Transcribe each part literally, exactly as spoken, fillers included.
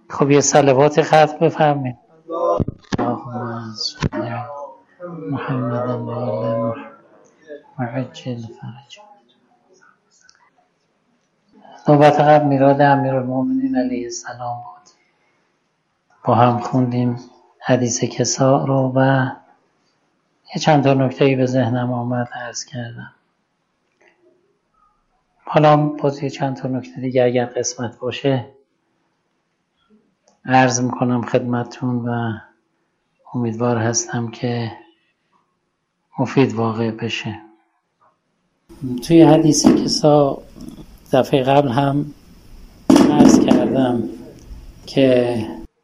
خب یه صلوات ختم بفرمایید. اللهم صل علی محمد و آل محمد وعجل فرج. نوبت قبل میلاد امیرالمومنین علیه السلام بود. با هم خوندیم حدیث کسا رو و یه چند تا نکته‌ای به ذهنم آمد عرض کردم. حالا باز یه چند تا نکته دیگه اگر قسمت باشه عرض میکنم خدمتتون و امیدوار هستم که مفید واقع بشه. توی حدیث کسا دفعه قبل هم عرض کردم که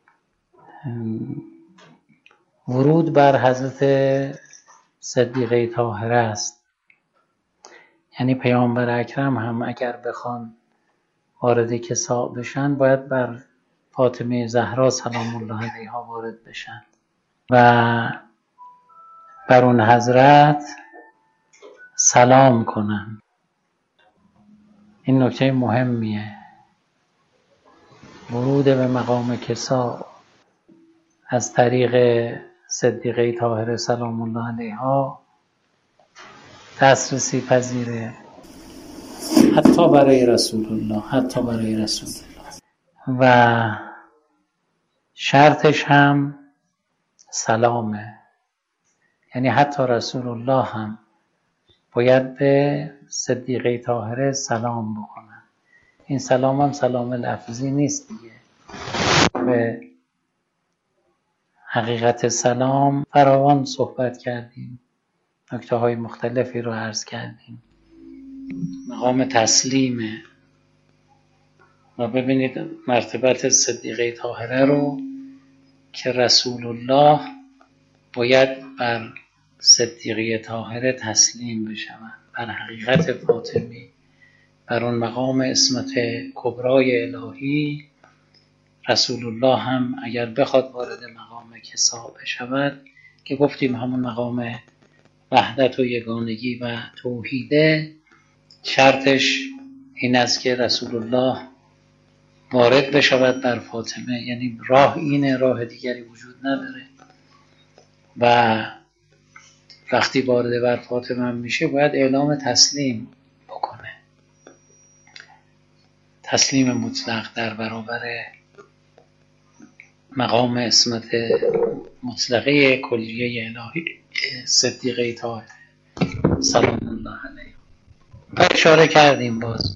ورود بر حضرت صدیقه طاهره است. یعنی پیامبر اکرم هم اگر بخوان وارد کسا بشن باید بر فاطمه زهرا سلام الله علیها وارد بشن و بر اون حضرت سلام کنن. این نکته مهمیه. ورود به مقام کسا از طریق صدیقه طاهره سلام الله علیها دسترسی پذیره، حتی برای رسول الله حتی برای رسول الله و شرطش هم سلامه. یعنی حتی رسول الله هم باید به صدیقه طاهره سلام بکنن. این سلام هم سلام لفظی نیست دیگه. به حقیقت سلام فراوان صحبت کردیم، نکته های مختلفی رو عرض کردیم. مقام تسلیمه و ببینید مرتبت صدیقه طاهره رو که رسول الله باید بر صدیقه طاهره تسلیم بشوند، بر حقیقت فاطمی، بر اون مقام عصمت کبرای الهی. رسول الله هم اگر بخواد وارد مقام کسا بشود که گفتیم همون مقام وحدت و یگانگی و توحیده، شرطش این است که رسول الله وارد بشود بر فاطمه. یعنی راه اینه، راه دیگری وجود نداره و وقتی وارد بر فاطمه میشه باید اعلام تسلیم بکنه، تسلیم مطلق در برابر مقام عصمت مطلقه کلیه الهی صدیقه طاهره سلام الله علیه. و اشاره کردیم باز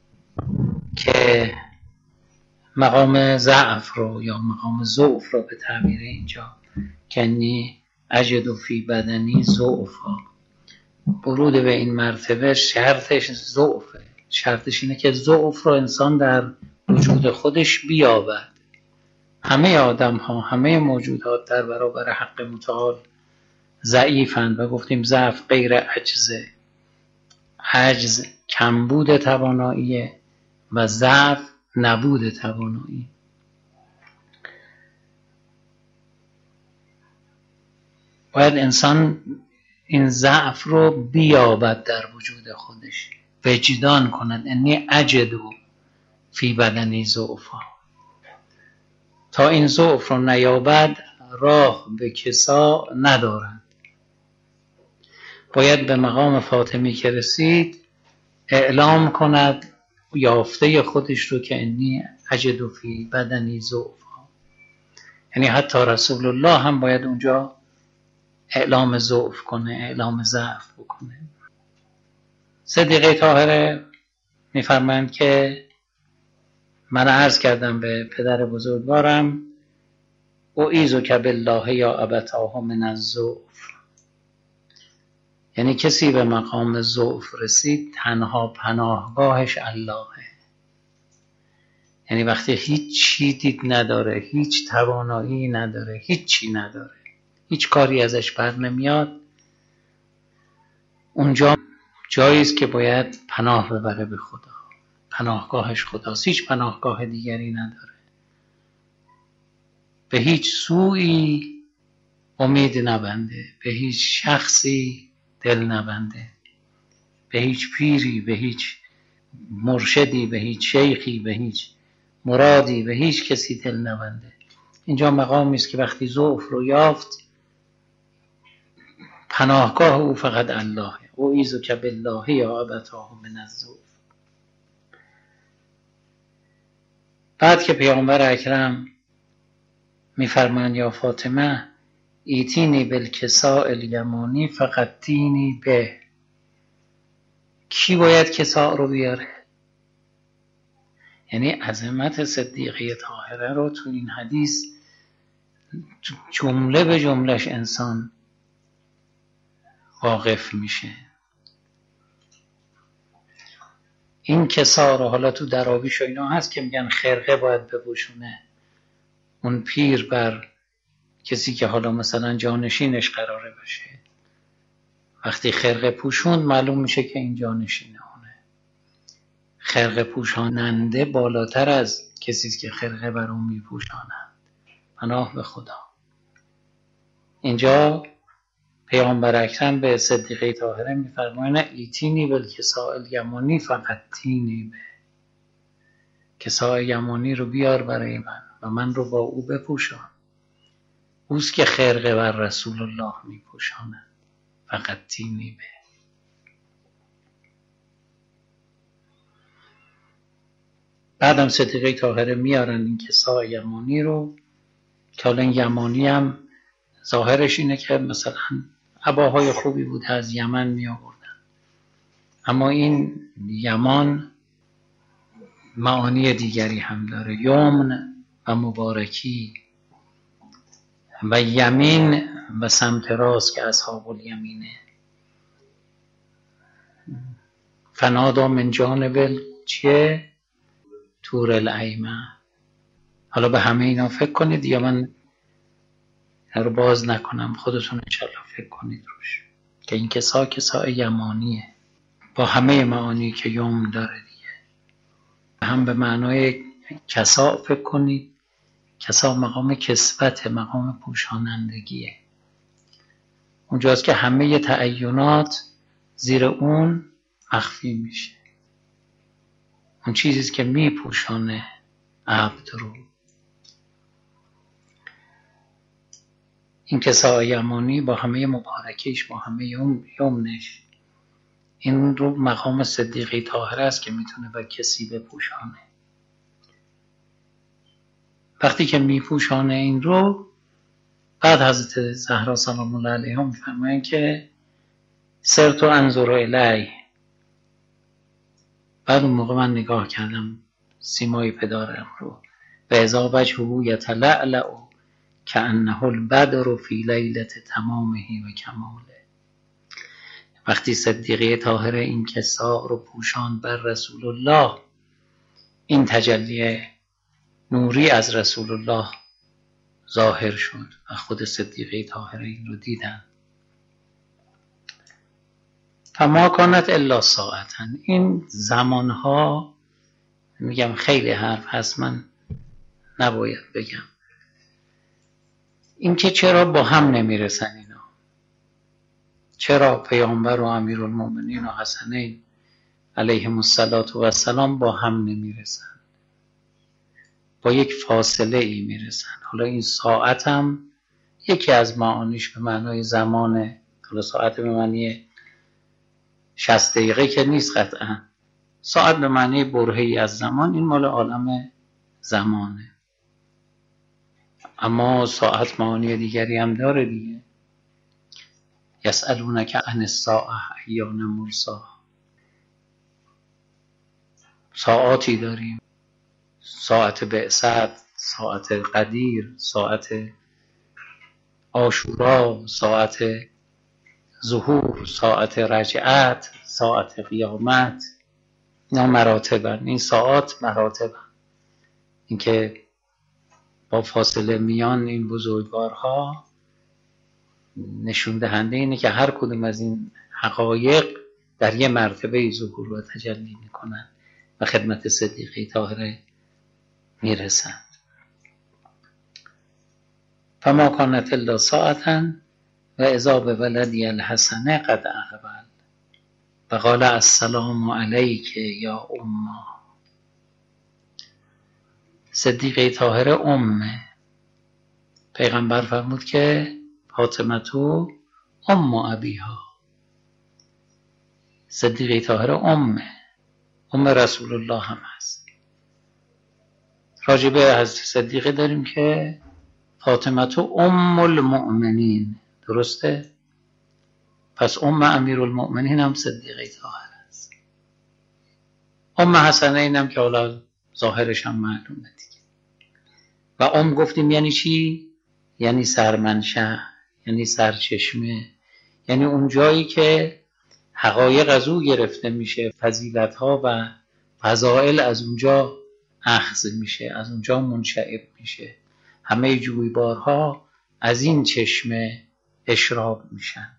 که مقام ضعف رو یا مقام ضعف رو به تعبیر اینجا کنی اجد فی بدنی ضعفا، ورود به این مرتبه شرطش ضعفه. شرطش اینه که ضعف رو انسان در وجود خودش بیابد. همه آدم ها، همه موجودات در برابر حق متعال ضعیفند و گفتیم ضعف غیر عجزه. عجز کمبود توانایی و ضعف نبود توانایی. باید انسان این ضعف رو بیابد در وجود خودش، وجدان کند انی اجدو فی بدنی ضعفا. تا این ضعف رو نیابد راه به کسا ندارد. باید به مقام فاطمی که رسید اعلام کند یافته خودش رو که انی اجدو فی بدنی ضعفا. یعنی حتی رسول الله هم باید اونجا اعلام ضعف کنه، اعلام ضعف بکنه. صدیقه طاهره میفرمایند که من عرض کردم به پدر بزرگوارم اعیذک بالله یا ابتاه من الضعف. یعنی کسی به مقام ضعف رسید تنها پناهگاهش اللهه. یعنی وقتی هیچ چیزی نداره، هیچ توانایی نداره، هیچ چی نداره، هیچ کاری ازش بر نمیاد، اونجا جایی است که باید پناه ببره به خدا. پناهگاهش خداست، هیچ پناهگاه دیگری نداره. به هیچ سوی امید نبنده، به هیچ شخصی دل نبنده، به هیچ پیری، به هیچ مرشدی، به هیچ شیخی، به هیچ مرادی به هیچ کسی دل نبنده. اینجا مقامی است که وقتی ضعف رو یافت پناهگاه او فقط الله. اعوذک بالله یا ابتاه من الضعف. بعد که پیامبر اکرم میفرمایند یا فاطمه ایتینی بالکساء الیمانی فقدتینی به، کی باید کساء رو بیاره؟ یعنی عظمت صدیقه طاهره رو تو این حدیث جمله به جملش انسان واقف میشه. این کساء رو حالا تو دراویش و اینا هست که میگن خرقه باید بپوشونه. اون پیر بر کسی که حالا مثلا جانشینش قراره باشه، وقتی خرقه پوشوند معلوم میشه که این جانشینه اونه. خرقه پوشاننده بالاتر از کسی که خرقه بر اون میپوشانند. پناه به خدا. اینجا پیامبر اکرم به صدیقه طاهره میفرمایند ایتینی بالکساء الیمانی فقدتینی به، کساء یمانی رو بیار برای من و من رو با او بپوشان. اوست که خرقه بر رسول الله میپوشاند. فقدتینی به. بعدم صدیقه طاهره میارن این کساء یمانی رو که حالا این یمانی هم ظاهرش اینه که مثلا عباهای خوبی بوده از یمن می آوردن، اما این یمان معانی دیگری هم داره. یمن و مبارکی و یمین و سمت راست که اصحاب الیمینه. فنادا من جانب چیه؟ طور الایمن. حالا به همه اینا فکر کنید یا من رو باز نکنم، خودتون انشالله فکر کنید روش که این کسا کسا یمانیه با همه معانی که یوم داره دیگه. هم به معنای کسا فکر کنید. کسا مقام کسوت، مقام پوشانندگیه. اونجاست که همه تعینات زیر اون مخفی میشه. اون چیزیست که میپوشانه عبد رو. این کساء یمانی با همه مبارکیش، با همه یمنش، این رو مقام صدیقه طاهره است که میتونه بر کسی بپوشانه. وقتی که میپوشانه این رو، بعد حضرت زهرا سلام الله علیها میفرمایند که سرت و انظر الیه. بعد اون موقع من نگاه کردم سیمای پدرم رو و اذا وجهه یتلألأ کأنه البدر فی لیلة تمامه و کماله. وقتی صدیقه طاهره این کساء رو پوشاند بر رسول الله، این تجلی نوری از رسول الله ظاهر شد و خود صدیقه طاهره این رو دیدن. فما کانت الا ساعتا. این زمانها میگم خیلی حرف هست، من نباید بگم. این که چرا با هم نمیرسن اینا؟ چرا پیامبر و امیرالمومنین و حسنین علیهم السلام با هم نمیرسن؟ با یک فاصله ای میرسن. حالا این ساعت هم یکی از معانیش به معنای زمانه. حالا ساعت به معنی شصت دقیقه که نیست قطعا. ساعت به معنی برهه‌ای از زمان، این مال عالم زمانه. اما ساعت معانی دیگری هم داره دیگه. یسألونک عن الساعة ایان مرساها. ساعاتی داریم، ساعت بعثت، ساعت قدیر، ساعت عاشورا، ساعت ظهور، ساعت رجعت، ساعت قیامت. اینا مراتبن. این ساعات مراتبن. این که با فاصله میان این بزرگوارها نشون دهنده اینه که هر کدوم از این حقایق در یه مرتبه ظهور و تجلی میکنن و خدمت صدیقه طاهره میرسند. فما کانت الا ساعتا و اذا بولدی الحسن قد اقبل و قال السلام علیک یا اما. صدیقه طاهره امه. پیغمبر فرمود که فاطمه تو ام ابیها. صدیقه طاهره امه، ام رسول الله هم هست. راجع به حضرت صدیقه داریم که فاطمه تو ام المؤمنین، درسته؟ پس ام امیرالمؤمنین هم صدیقه طاهره است. ام حسنین هم که حالا ظاهرش هم معلومه دیگه. و ام گفتیم یعنی چی؟ یعنی سرمنشأ، یعنی سرچشمه، یعنی اون جایی که حقایق از او گرفته میشه، فضیلت ها و فضائل از اونجا اخذ میشه، از اونجا منشعب میشه. همه جویبارها از این چشمه اشراب میشند.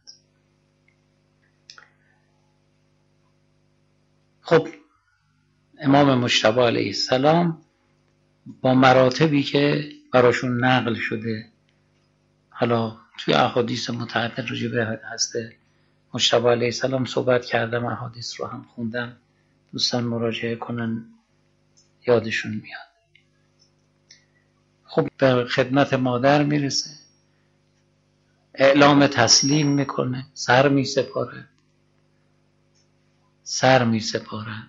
خب امام مجتبی علیه السلام با مراتبی که براشون نقل شده، حالا توی احادیث متعدد راجع به حضرت مجتبی علیه السلام صحبت کردم، احادیث رو هم خوندم، دوستان مراجعه کنن یادشون میاد. خب به خدمت مادر میرسه، اعلام تسلیم میکنه، سر میسپاره سر میسپارد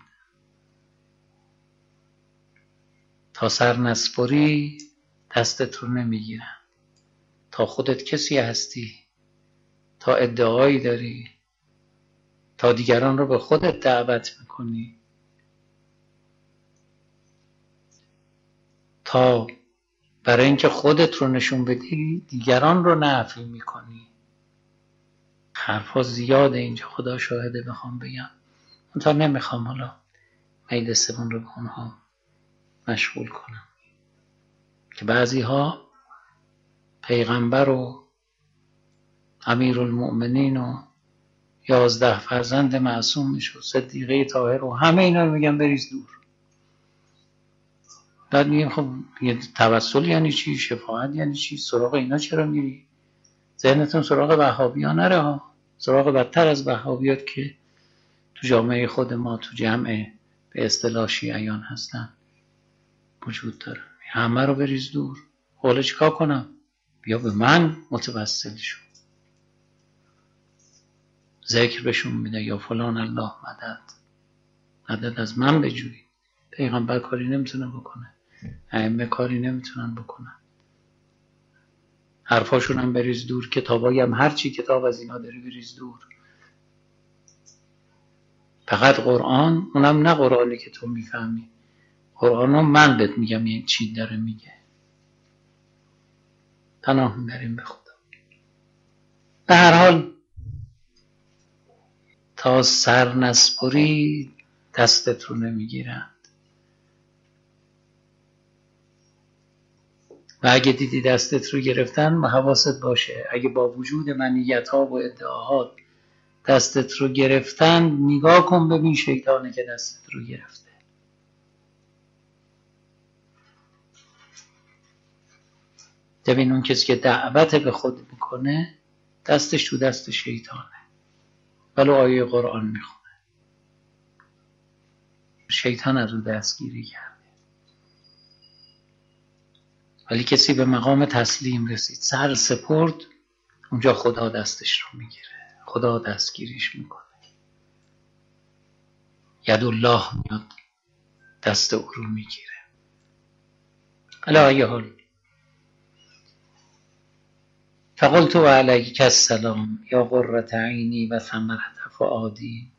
تا سر نسپری دستت رو نمیگیرن. تا خودت کسی هستی، تا ادعایی داری، تا دیگران رو به خودت دعوت میکنی، تا برای اینکه خودت رو نشون بدی دیگران رو نفی میکنی. حرفا زیاده اینجا، خدا شاهده بخوام بگم، منتها نمیخوام حالا مجلسمون رو به اونها مشغول کنم که بعضی ها پیغمبر و امیرالمؤمنین و یازده فرزند معصومش و صدیقه طاهر و همه اینا رو میگن بریز دور. بعد میگیم خب توسل یعنی چی؟ شفاعت یعنی چی؟ سراغ اینا چرا میری؟ ذهنتون سراغ وهابی ها نره ها، سراغ بدتر از وهابیات که تو جامعه خود ما تو جمع به اصطلاح شیعیان هستن وجود داره. همه رو بریز دور. حالا چیکار کنم؟ بیا به من متوسل شو، ذکر بهشون میده یا فلان الله مدد، مدد از من بجوی. پیغمبر کاری نمیتونه بکنه، ائمه کاری نمیتونن بکنن، حرفاشون هم بریز دور، کتابایی هم هر چی کتاب از اینا داری بریز دور. فقط قرآن، اونم نه قرآنی که تو میفهمی، قرآن من بهت میگم یه چی داره میگه. پناه میبریم به خدا. به هر حال تا سر نسپری دستت رو نمیگیرند. و اگه دیدی دستت رو گرفتن حواست باشه، اگه با وجود منیت ها و ادعاهات دستت رو گرفتن، نگاه کن ببین شیطانه که دستت رو گرفته. ببین اون کسی که دعوت به خود میکنه دستش تو دست شیطانه، ولو آیه قرآن میخونه. شیطان از اون دستگیری کرده. ولی کسی به مقام تسلیم رسید، سر سپرد، اونجا خدا دستش رو میگیره، خدا دستگیریش میکنه. ید الله میاد دست او رو میگیره. علی ای حال فقلت علیک السلام یا قرة عینی و ثمرة فؤادی.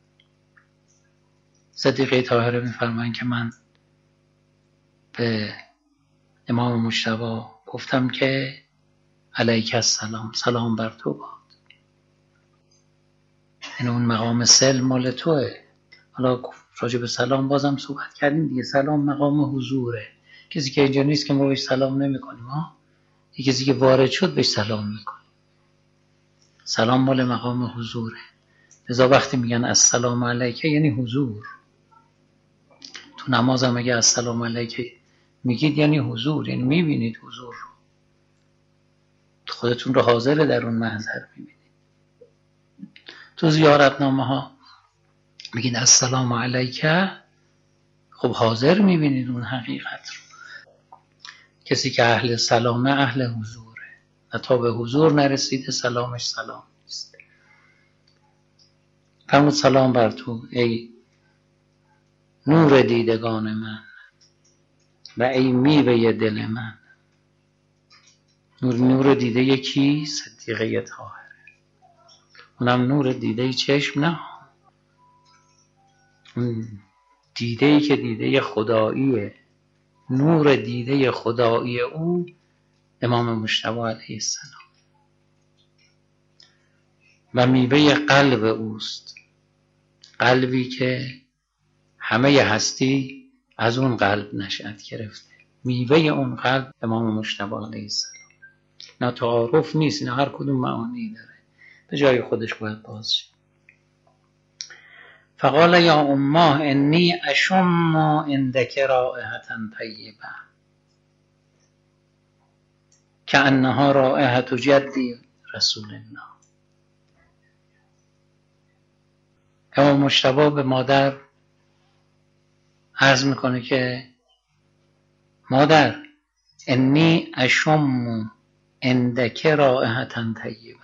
صدیقه طاهره میفرمایند که من به امام مجتبی گفتم که علیک السلام، سلام بر تو باد. این اون مقام سلم مال توه. حالا راجع به سلام بازم صحبت کردیم دیگه. سلام مقام حضوره. کسی که اینجا نیست که ما بهش سلام نمی کنیم ها. یه کسی که وارد شد بهش سلام میکنیم. سلام مال مقام حضوره. لذا وقتی میگن السلام علیکه یعنی حضور. تو نماز هم اگه السلام علیکه میگید یعنی حضور، یعنی میبینید حضور رو، خودتون رو حاضر در اون محضر میبینید. تو زیارتنامه ها میگید السلام علیکه، خب حاضر میبینید اون حقیقت رو. کسی که اهل سلامه اهل حضوره و تا به حضور نرسیده سلامش سلام نیست. فرمود سلام بر تو ای نور دیدگان من و ای میوه دل من. نور نور دیده کی؟ صدیقه طاهره. اونم نور دیده چشم نه، اون دیده ای که دیده خداییه، نور دیده خدایی او امام مجتبی علیه السلام و میوه قلب اوست، قلبی که همه هستی از اون قلب نشأت گرفته. میوه اون قلب امام مجتبی علیه السلام. نه تعارف نیست، نه هر کدوم معانی داره، به جای خودش باید باز شد. فقال یا اماه انی اشم عندک رائحة طیبه کأنها رائحة جدی رسول الله. امام مجتبی به مادر عرض میکنه که مادر انی اشم عندک رائحة طیبه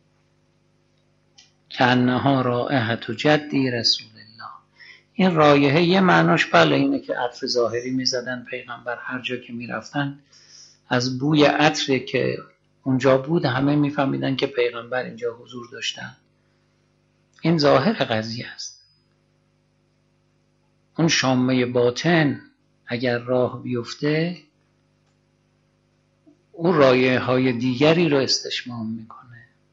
کأنها رائحة جدی رسول الله. این رایحه یه معناش بله اینه که عطر ظاهری میزدن پیغمبر، هر جا که میرفتن از بوی عطر که اونجا بود همه میفهمیدن که پیغمبر اینجا حضور داشتن. این ظاهر قضیه است. اون شامه باطن اگر راه بیفته اون رایحه های دیگری رو استشمام میکنه.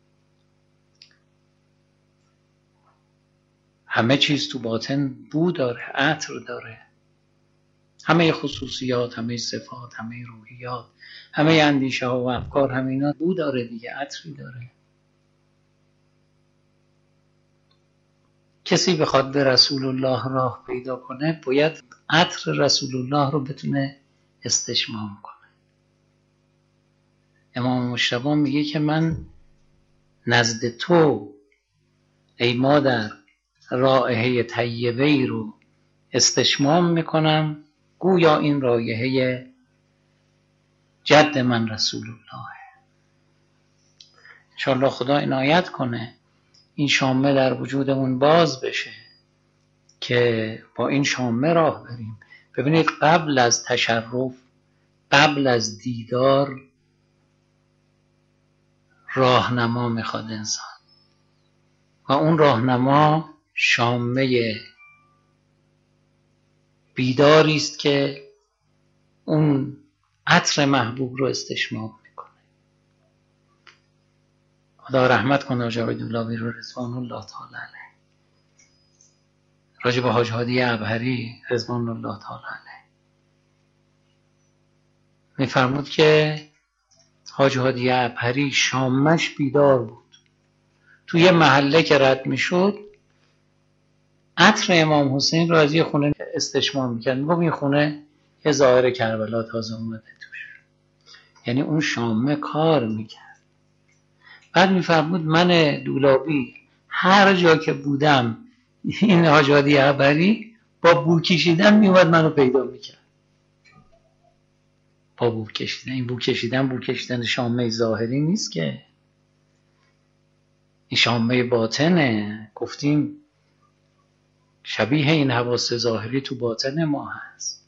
همه چیز تو باطن بو داره، عطر داره، همه خصوصیات، همه صفات، همه روحیات، همه اندیشه ها و افکار همینا بو داره دیگه، عطری داره. کسی بخواد به رسول الله راه پیدا کنه باید عطر رسول الله رو بتونه استشمام کنه. امام مجتبی میگه که من نزد تو ای مادر رائحه طیبه‌ای رو استشمام میکنم گویا این رایحه جد من رسول الله. انشاءالله خدا عنایت کنه این شامه در وجودمون باز بشه که با این شامه راه بریم. ببینید قبل از تشرف، قبل از دیدار راهنما میخواد انسان و اون راهنما شامه بیداری است که اون عطر محبوب رو استشمام میکنه. خدا رحمت کنه حاج عبید الله رو رضوان الله تعالی علیه، راجع به حاج هادی عبهری رضوان الله تعالی علیه میفرمود که حاج هادی عبهری شامش بیدار بود. توی محله که رد میشد عطر امام حسین رو از یه خونه استشمام میکرد، میگم این خونه یه ظاهر کربلا تازه اومده توش، یعنی اون شامه کار میکرد. بعد میفرمود من دولابی هر جا که بودم این حاج هادی عبهری با بو کشیدن میومد منو پیدا میکرد. با بو کشیدن، این بو کشیدن بو کشیدن شامه ظاهری نیست که، این شامه باطنه. گفتیم شبیه این حواس ظاهری تو باطن ما هست،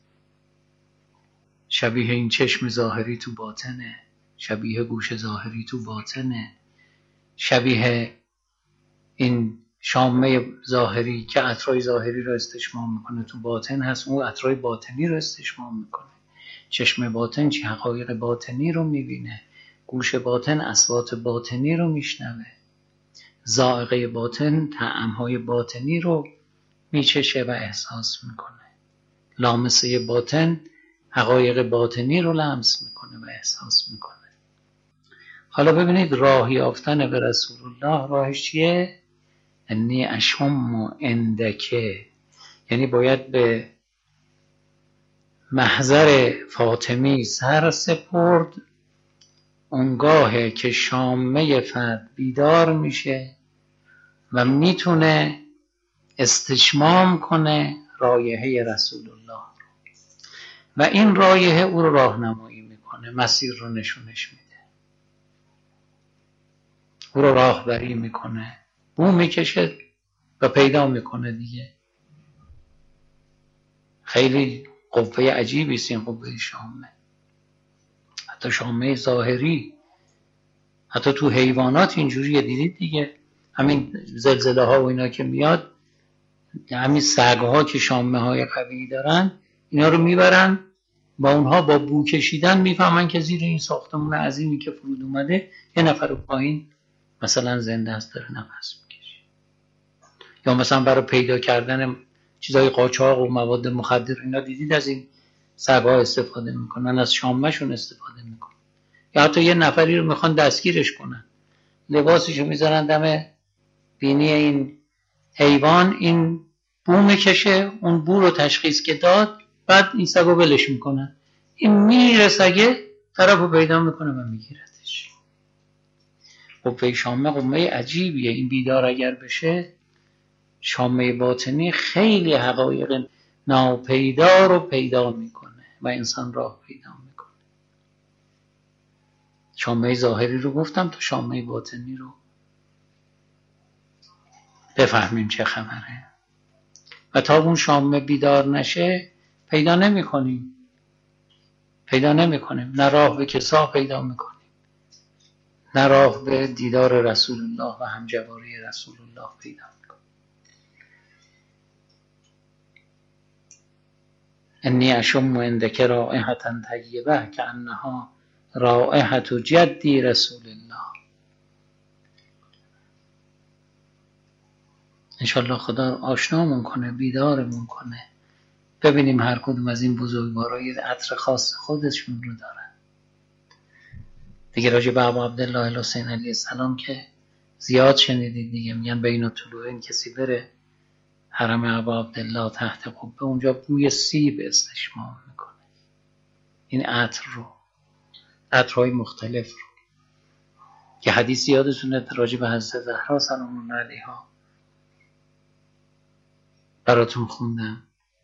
شبیه این چشم ظاهری تو باطنه، شبیه گوش ظاهری تو باطنه، شبیه این شامه ظاهری که عطرای ظاهری رو استشمام میکنه تو باطن هست، اون عطرای باطنی رو استشمام میکنه. چشم باطن چی حقایق باطنی رو میبینه، گوش باطن اصوات باطنی رو میشنوه، ذائقه باطن طعمهای باطنی رو میچشه و احساس میکنه، لامسه باطن حقایق باطنی رو لمس میکنه و احساس میکنه. حالا ببینید راه یافتن به رسول الله راهش چیه؟ انی اشم عندکه، یعنی باید به محضر فاطمی سر سپرد، اونگاهه که شامه فرد بیدار میشه و میتونه استشمام کنه رایحه رسول الله رو و این رایحه او رو راهنمایی میکنه. میکنه، مسیر رو نشونش میده، او رو راهبری میکنه، او میکشه و پیدا میکنه دیگه. خیلی قوه عجیبی است این قوه شامه. حتی شامه ظاهری، حتی تو حیوانات اینجوریه، دیدید دیگه، همین زلزله ها و اینا که میاد، همین سگ ها که شامه های قوی دارن، اینا رو میبرن با اونها با بو کشیدن میفهمن که زیر این ساختمون عظیمی که فرود اومده یه نفر رو پایین مثلا زنده است داره نفس میکشه. یا مثلا برای پیدا کردن چیزای قاچاق و مواد مخدر اینا، دیدید از این سگ ها استفاده میکنن، از شامه شون استفاده میکنن. یا حتی یه نفری رو میخوان دستگیرش کنن، لباسشو میذارن دم بینی این حیوان، این بو میکشه، اون بو رو تشخیص که داد، بعد این سگو ولش میکنن، این میره سگه طرف رو پیدا میکنه و میگیردش. قوه شامه قوه عجیبیه. این بیدار اگر بشه، شامه باطنی خیلی حقایق ناپیدا رو پیدا میکنه و انسان راه پیدا میکنه. شامه ظاهری رو گفتم، تا شامه باطنی رو بفهمیم چه خبره. و تا اون شامه بیدار نشه پیدا نمی کنیم پیدا نمی کنیم نه راه به کسا پیدا میکنیم، نه راه به دیدار رسول الله و همجواری رسول الله پیدا میکنیم. انی اشم عندک رائحة طیبة کانها رائحة جدی رسول الله. انشالله خدا آشنامون کنه، بیدارمون کنه، ببینیم هر کدوم از این بزرگوارا یه عطر خاص خودشون رو دارن. دیگه راجع به ابو عبدالله الحسین علیه السلام که زیاد شنیدید دیگه، میگن بین الطلوعین کسی بره حرم ابو عبدالله تحت قبه، اونجا بوی سیب استشمام میکنه. این عطر رو، عطرهای مختلف رو، که حدیث یادتونه راجع به حضرت زهرا سلام الله علیها براتون خوندم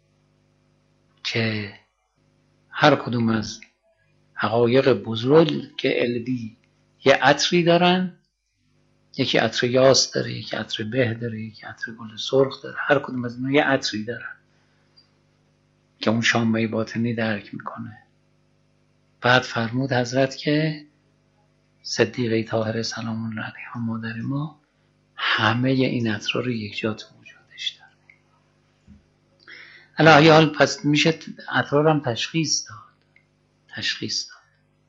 که هر کدوم از حقایق بزرگ علوی یه عطری دارن، یکی عطر یاس داره، یکی عطر به داره، یکی عطر گل سرخ داره، هر کدوم از اینا یه عطری دارن که اون شامه باطنی درک میکنه. بعد فرمود حضرت که صدیقه طاهره سلام الله علیها مادر ما همه این عطرها رو یک جا تو وجودش داره. الان حال پس میشه عطرها رو هم تشخیص داد تشخیص داد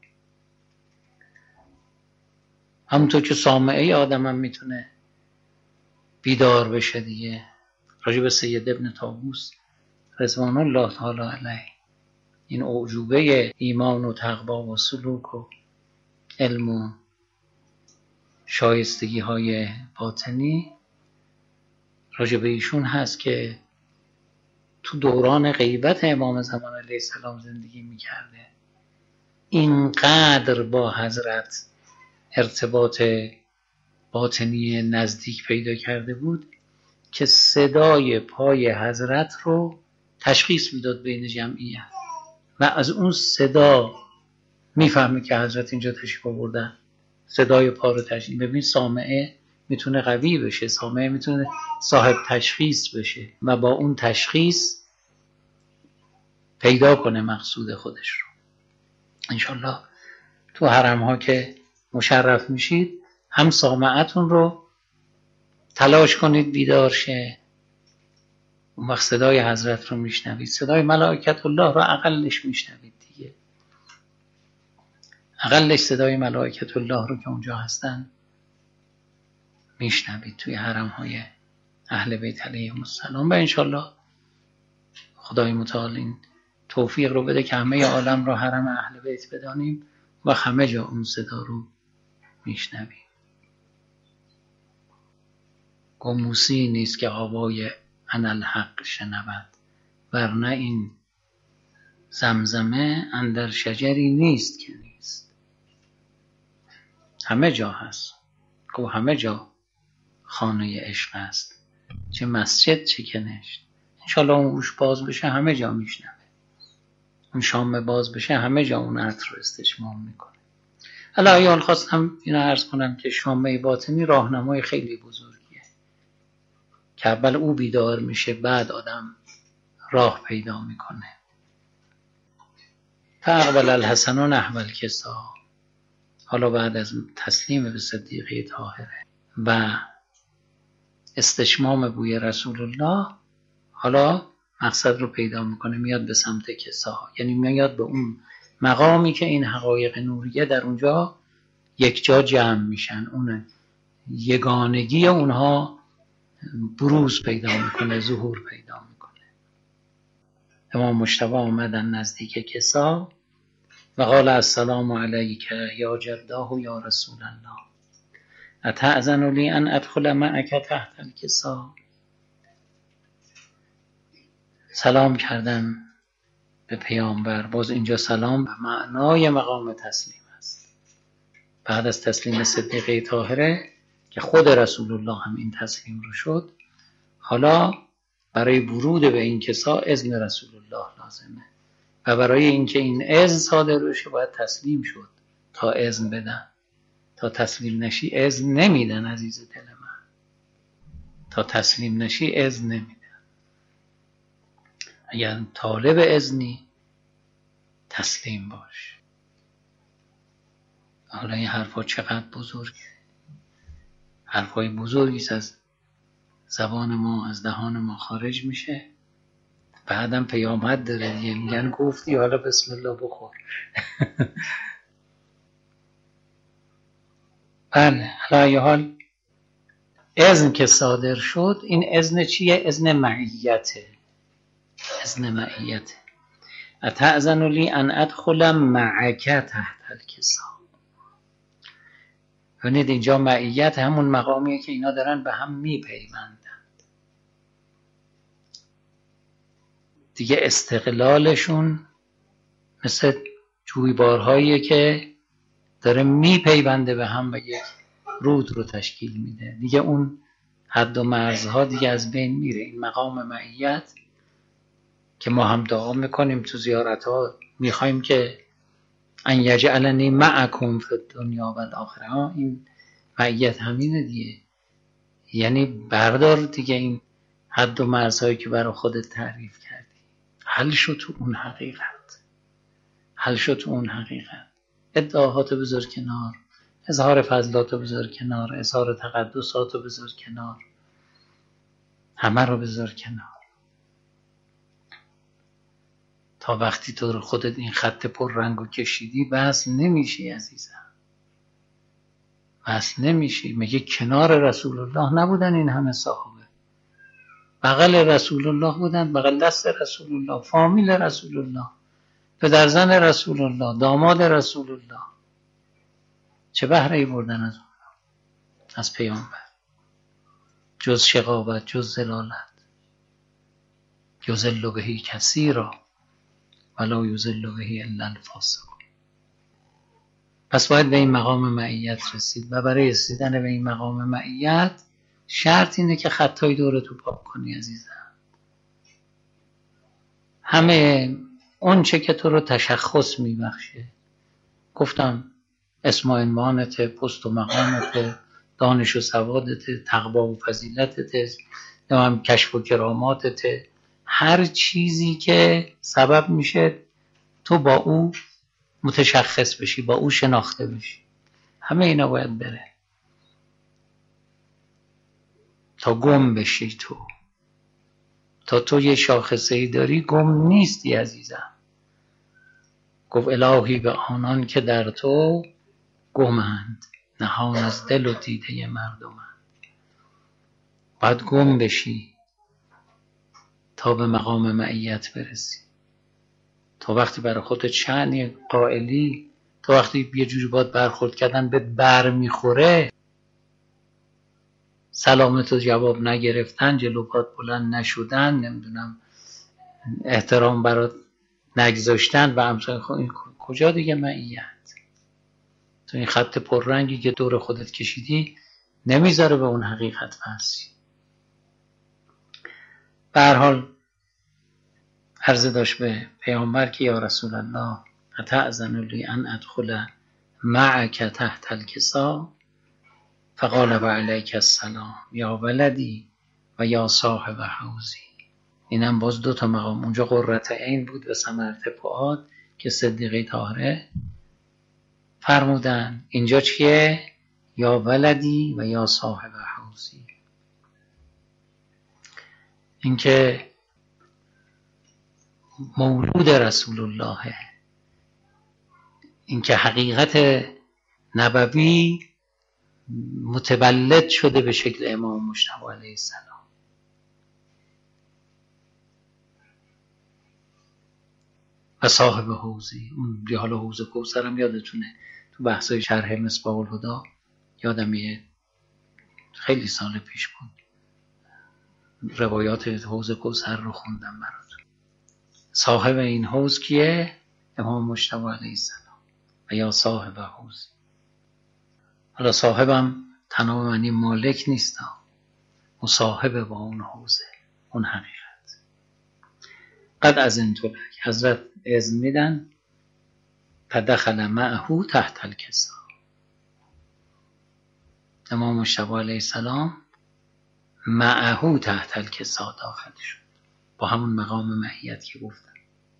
همونطور که سامعه آدم هم میتونه بیدار بشه دیگه. راجع به سید ابن طاووس رضوان الله تعالی علیه، این اعجوبه ایمان و تقوا و سلوک و علم و شایستگی های باطنی، راجع به ایشون هست که تو دوران غیبت امام زمان علیه السلام زندگی میکرده، اینقدر با حضرت ارتباط باطنی نزدیک پیدا کرده بود که صدای پای حضرت رو تشخیص میداد بین جمعیت و از اون صدا میفهمه که حضرت اینجا تشریف آوردن. صدای پا رو تشخیص. ببین سامعه میتونه قوی بشه، سامعه میتونه صاحب تشخیص بشه و با اون تشخیص پیدا کنه مقصود خودش رو. انشالله تو حرم ها که مشرف میشید هم سامعتون رو تلاش کنید بیدار شه، اون وقت صدای حضرت رو میشنوید، صدای ملائکت الله رو اقلش میشنوید دیگه، اقلش صدای ملائکت الله رو که اونجا هستن میشنوید توی حرم های اهل بیت علیهم السلام. و انشالله خدای متعال این توفیق رو بده که همه عالم رو حرم اهل بیت بدانیم و همه جا اون صدا رو میشنویم. گموسی نیست که آوای انالحق شنود، ورنه این زمزمه اندر شجری نیست که نیست. همه جا هست، که همه جا خانه عشق است، چه مسجد چه کنشت. انشالله اون گوش باز بشه همه جا میشنوه. اون شامه باز بشه همه جا اون عطر رو استشمام میکنه. الهیال خواستم اینو عرض کنم که شامه باطنی راهنمای خیلی بزرگیه که اول او بیدار میشه، بعد آدم راه پیدا میکنه. فاقبل الحسن نحو الکسا، حالا بعد از تسلیم به صدیقه طاهره و استشمام بوی رسول الله، حالا مقصد رو پیدا میکنه، میاد به سمت کسا، یعنی میاد به اون مقامی که این حقایق نوریه در اونجا یک جا جمع میشن، اون یگانگی اونها بروز پیدا میکنه، ظهور پیدا میکنه. امام مجتبی آمدن نزدیک کسا و قال السلام علیک یا جداه یا رسول الله اتأذن لی ان ادخل معک تحت الکسا. سلام کردن به پیامبر. باز اینجا سلام به معنای مقام تسلیم است. بعد از تسلیم صدیقه طاهره که خود رسول الله هم این تسلیم رو شد، حالا برای ورود به این کسا اذن رسول الله لازمه و برای اینکه این اذن صادر بشه باید تسلیم شد تا اذن بدن. تا تسلیم نشی اذن نمیدن عزیز دل من، تا تسلیم نشی اذن نمیدن. اگر طالب اذنی تسلیم باش. حالا این حرفا چقدر بزرگه، حرفای بزرگیست از زبان ما، از دهان ما خارج میشه، بعدم پیامد داره دیگه، میگن گفتی حالا بسم الله بخور. بله، علی حال اذن که صادر شد، این اذن چیه؟ اذن معیته. اذن معیته. اتأذن لی ان ادخل معک تحت الکسا. ببینید اینجا معیت همون مقامیه که اینا دارن به هم میپیوندن دیگه. استقلالشون مثل جویبارهاییه که داره میپیونده به هم و یک رود رو تشکیل میده دیگه. اون حد و مرزها دیگه از بین میره. این مقام معیت که ما هم دعا میکنیم تو زیارت ها، میخوایم که ان یجعلنی معکم فی الدنیا و الاخره. این معیت همینه دیگه، یعنی بردار دیگه این حد و مرزهایی که برای خودت تعریف کردی، حل شد تو اون حقیقت، حل شد تو اون حقیقت. ادعاهاتو بذار کنار، اظهار فضلاتو بذار کنار، اظهار تقدساتو بذار کنار، همه رو بذار کنار، تا وقتی تو خودت این خط پر رنگو کشیدی بس نمیشی عزیزم، بس نمیشی. میگه کنار رسول الله نبودن این همه صحابه، بغل رسول الله بودن، بغل دست رسول الله، فامیل رسول الله، پدرزن رسول الله، داماد رسول الله. چه بهره‌ای بردن از اون، از پیامبر؟ جز شقاوت، جز ذلالت. یذل به کثیرا ولا یذل به الا الفاسقون. پس باید به این مقام معیت رسید و برای رسیدن به این مقام معیت شرط اینه که خطای دورتو پاک کنی عزیزم. همه اون چه که تو رو تشخص میبخشه، گفتم اسم و عنوانت، پست و مقامت، دانش و سوادت، تقوا و فضیلتت، نمیم کشف و کراماتت، هر چیزی که سبب میشه تو با او متشخص بشی، با او شناخته بشی، همه اینا باید بره تا گم بشی. تو تا تو یه شاخصه‌ای داری گم نیستی عزیزم. گفت الهی به آنان که در تو گمند، نهان از دل و دیده مردمند. باید گم بشی تا به مقام معیت برسی. تا وقتی برای خودت شأنی قائلی، تا وقتی یه جوری باید برخورد کردن به بر میخوره، سلامت و جواب نگرفتن، جلو پات بلند نشدن، نمیدونم احترام برات نگذاشتن و امثال، کجا دیگه معیت؟ تو این خط پررنگی که دور خودت کشیدی نمیذاره به اون حقیقت برسی. به هر حال عرضه داشت به پیامبر که یا رسول الله اتأذن لی ان ادخل معک تحت الکسا؟ فقال و علیک السلام یا ولدی و یا صاحب حوزی. اینم باز دو تا مقام، اونجا قرة عین بود و ثمرة فؤاد که صدیقه طاهره فرمودن، اینجا چیه؟ یا ولدی و یا صاحب حوزی. اینکه مولود رسول الله، اینکه حقیقت نبوی متولد شده به شکل امام مجتبی علیه السلام. و صاحب حوزی، اون دیگه حالا حوض کوثر هم یادتونه تو بحثای شرح مصباح الهدی، یادم یه خیلی سال پیش بود روایات حوض کوثر رو خوندم براتون. صاحب این حوض کیه؟ امام مجتبی علیه السلام و یا صاحب حوض. حالا صاحبم تنها معنی مالک نیست، مصاحب با اون حوضه، اون حقیقت. قد اذنت لک، حضرت اذن میدن، فدخل معه تحت الکسا. امام مجتبی علیه السلام معه تحت الکسا داخل شد، با همون مقام معیت که گفتم.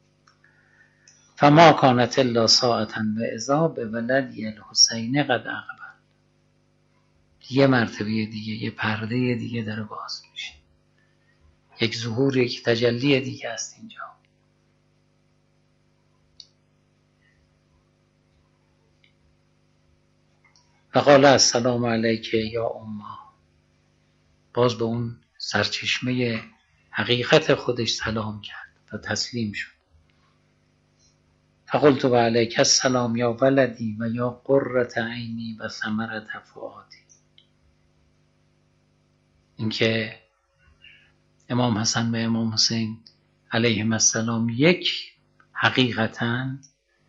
فما کانت الا ساعتا و اذا به ولدی الحسین قد اقبل. یه مرتبه دیگه، یه پرده دیگه داره باز میشه، یک ظهور، یک تجلی دیگه است اینجا. و قال السلام علیک یا اما، باز به اون سرچشمه حقیقت خودش سلام کرد و تسلیم شد. فقلت و علیک السلام یا ولدی و یا قرة عینی و ثمرة فؤادی. اینکه امام حسن و امام حسین علیهم السلام یک حقیقتاً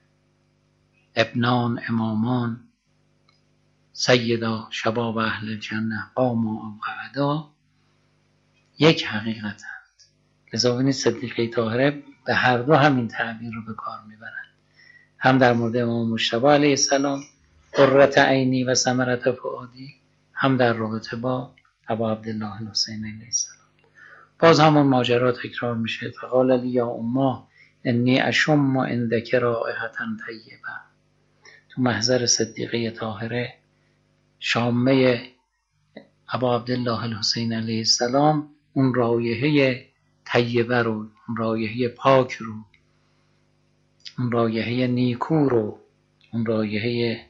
ابنان امامان سیدا شباب اهل الجنه قاما او قعدا، یک حقیقتاً. لذا ببینید صدیقه طاهره به هر دو همین تعبیر رو به کار میبرن، هم در مورد امام مجتبی علیه السلام قرة عینی و ثمرة فؤادی، هم در رابطه با ابا عبدالله الحسین علیه السلام. باز همون ماجرا تکرار میشه. فقال لی یا اما انی اشم عندک رائحة طیبه. تو محضر صدیقه طاهره شامه ابا عبدالله الحسین علیه السلام اون رایحه طیبه رو، اون رایحه پاک رو، اون رایحه نیکو رو، اون رایحه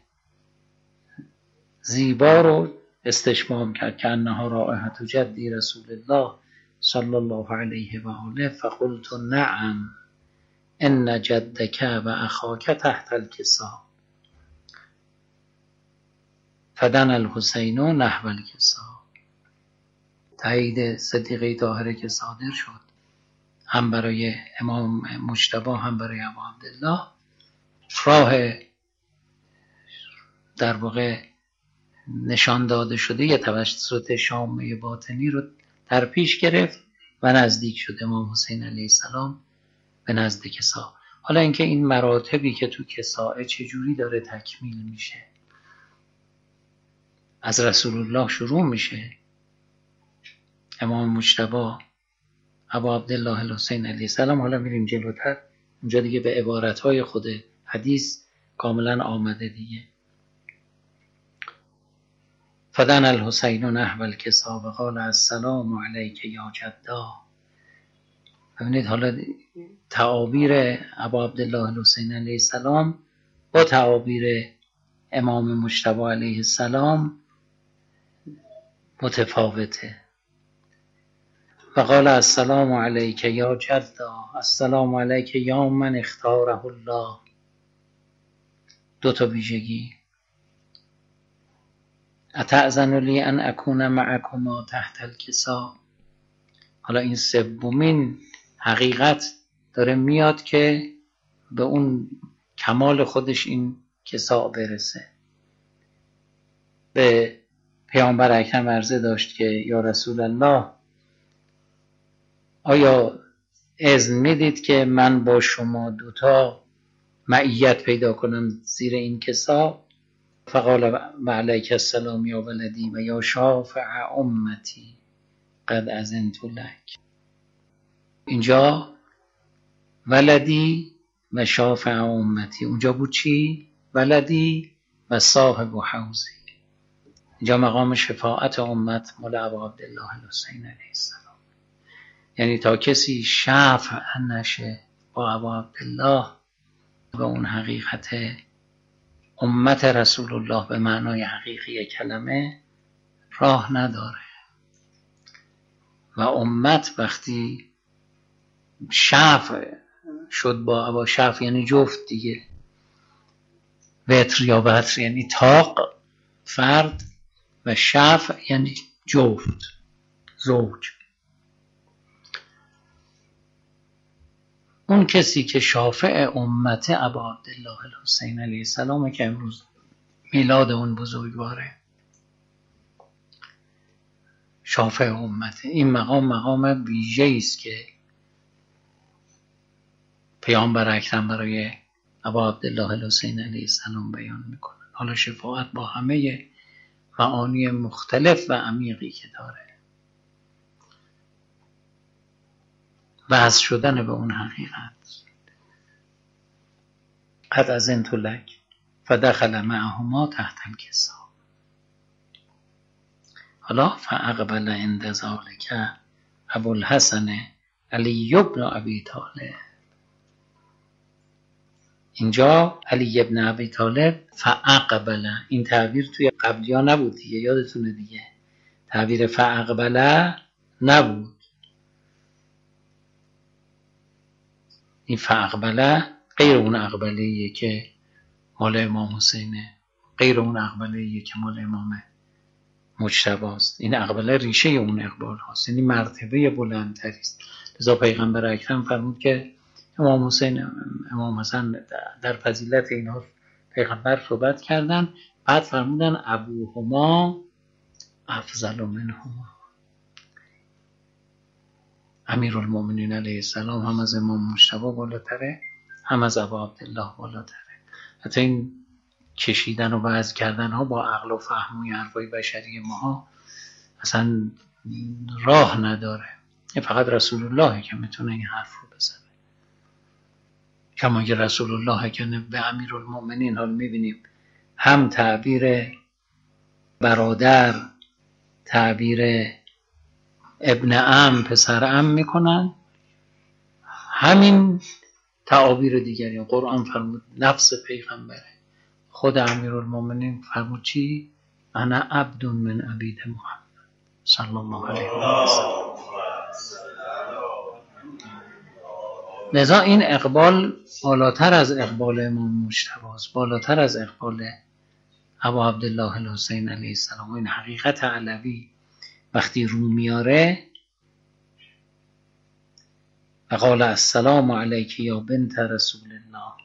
زیبا رو استشمام کرد که انها رائحة جدی رسول الله صلی الله علیه و آله. فقلت نعم ان جدک و اخاک تحت الکسا فدن الحسین نحو الکسا. تایید صدیقه طاهره که صادر شد، هم برای امام مجتبی هم برای ابا عبدالله، راه در واقع نشان داده شده یه توسط شامه باطنی رو در پیش گرفت و نزدیک شد امام حسین علیه السلام به نزد کسا. حالا اینکه این مراتبی که تو کساء چجوری داره تکمیل میشه، از رسول الله شروع میشه، امام مجتبی ابا عبدالله الحسین علیه السلام، حالا میریم جلوتر اونجا دیگه به عبارتهای خود حدیث کاملا آمده دیگه. فدن الحسین نحو الکسا و قال السلام علیک یا جدا. ببینید حالا تعابیر ابا عبدالله الحسین علیه السلام با تعابیر امام مجتبی علیه السلام متفاوته. و قال السلام علیک یا جدا، السلام علیک یا من اختاره الله. دو تا ویژگی. اتأذن لی ان اکون معکما تحت الکسا. حالا این سومین حقیقت داره میاد که به اون کمال خودش این کسا برسه. به پیامبر اکرم عرضه داشت که یا رسول الله، آیا اذن میدید که من با شما دوتا معیت پیدا کنم زیر این کسا. فقال و علیک السلام یا ولدی و یا شافع امتی قد اذنت لک. اینجا ولدی و شافع امتی، اونجا بود چی؟ ولدی و صاحب و حوزی. اینجا مقام شفاعت امت مال ابا عبدالله الحسین علیه السلام. یعنی تا کسی شفع نشه با ابا عبدالله و اون حقیقت امت رسول الله به معنای حقیقی کلمه راه نداره. و امت وقتی شفع شد با ابا، شفع یعنی جفت دیگه، وتر یا وتر یعنی طاق فرد و شفع یعنی جفت زوج. اون کسی که شافع امت ابا عبدالله الحسین علیه السلام که امروز میلاد اون بزرگواره، شافع امت، این مقام مقام ویژه‌ای است که پیامبر اکرم برای ابا عبدالله الحسین علیه السلام بیان میکنه. حالا شفاعت با همه معانی مختلف و عمیقی که داره، وصل شدن به اون حقیقت. قد اذنت لک فدخل معهما تحت الکسا. حالا فاقبل عند ذلک ابوالحسن علی بن ابی طالب. اینجا علی بن ابی طالب فاقبل، این تعبیر توی قبلی ها نبود دیگه، یادتونه دیگه، تعبیر فاقبل نبود. این فاقبل غیر اون اقبلیه که مال امام حسینه، غیر اون اقبلیه که مال امام مجتبی است. این اقبله ریشه اون اقبال هاست، یعنی مرتبه بلندتری است. لذا پیغمبر اکرم فرمود که امام حسین امام حسن در فضیلت اینها پیغمبر صحبت کردن، بعد فرمودن ابوهما افضل منهما. امیرالمومنین علیه السلام هم از امام مجتبی بالاتره، هم از ابا عبدالله بالاتره. حتی این کشیدن و وضع کردن ها با عقل و فهم و حرفای بشری ما اصلا راه نداره. فقط رسول الله که میتونه این حرف رو بزنه. کما که رسول الله که به امیرالمومنین حال میبینیم هم تعبیر برادر، تعبیر ابن عم، پسر عم میکنن، همین تعابیر دیگری. قرآن فرمود نفس پیغمبره، خود امیرالمومنین فرمود چی؟ انا عبد من عبید محمد صلی الله علیه و سلم. لذا این اقبال بالاتر از اقبال امام مجتبی است، بالاتر از اقبال ابا عبدالله الحسین علیه السلام. این حقیقت علوی وقتی رو میاره و قال السلام علیک یا بنت رسول الله،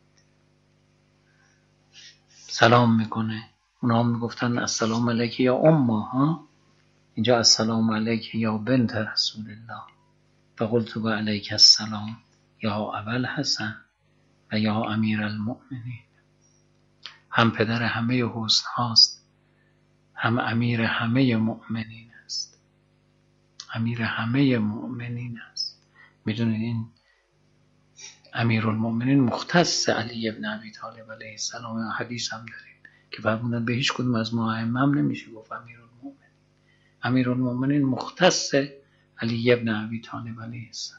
سلام میکنه. اونا هم میگفتن السلام علیک یا امه ها، اینجا السلام علیک یا بنت رسول الله. فقلت و علیک السلام یا ابا حسن و یا امیر المؤمنین. هم پدر همه حسن هاست، هم امیر همه مؤمنین است، امیر همه مؤمنین است. میدونید این امیرالمؤمنین مختص علی ابن ابی طالب علیه السلام. حدیث هم داریم که فرمودن به هیچ کدوم از ما ائمه نمیشه گفت امیرالمؤمنین. امیرالمؤمنین مختص علی ابن ابی طالب علیه السلام.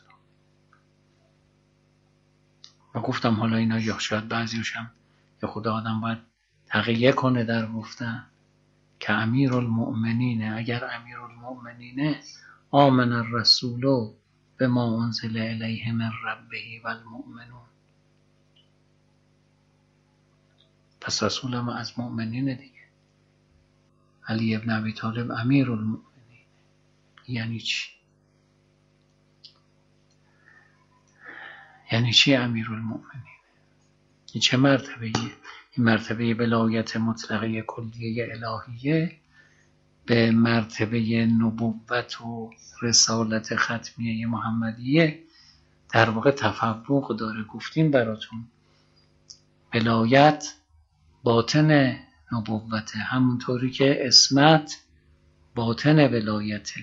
و گفتم حالا اینا یا شاید بعضیش هم یا خدا آدم باید تقیه کنه در گفتن که امیرالمؤمنینه. اگر امیرالمؤمنینه آمن الرسول به ما انزل الیه من ربه و المؤمنون، پس رسول هم از مؤمنینه دیگه. علی ابن ابی طالب امیرالمؤمنین یعنی چی؟ یعنی چی امیرالمؤمنین؟ این چه مرتبه‌ایه؟ این مرتبه ولایت مطلقه کلیه الهیه به مرتبه نبوت و رسالت ختمیه محمدیه در واقع تفوق داره. گفتیم براتون ولایت باطن نبوته، همونطوری که عصمت باطن ولایته.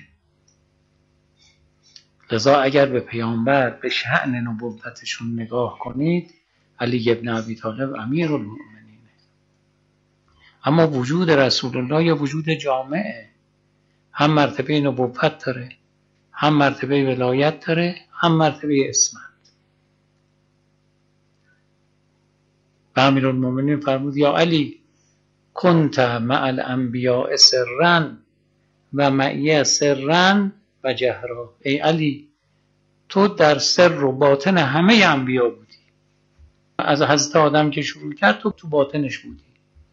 لذا اگر به پیامبر به شأن نبوتشون نگاه کنید، علی ابن ابی طالب امیرالمؤمنینه. اما وجود رسول الله یا وجود جامعه، هم مرتبه نبوت داره، هم مرتبه ولایت داره، هم مرتبه عصمت. و امیرالمؤمنین فرمود یا علی کنت مع الانبیاء سرا و معی سرا و جهرا. ای علی تو در سر و باطن همه انبیا بودی. از حضرت آدم که شروع کرد تو تو باطنش بودی،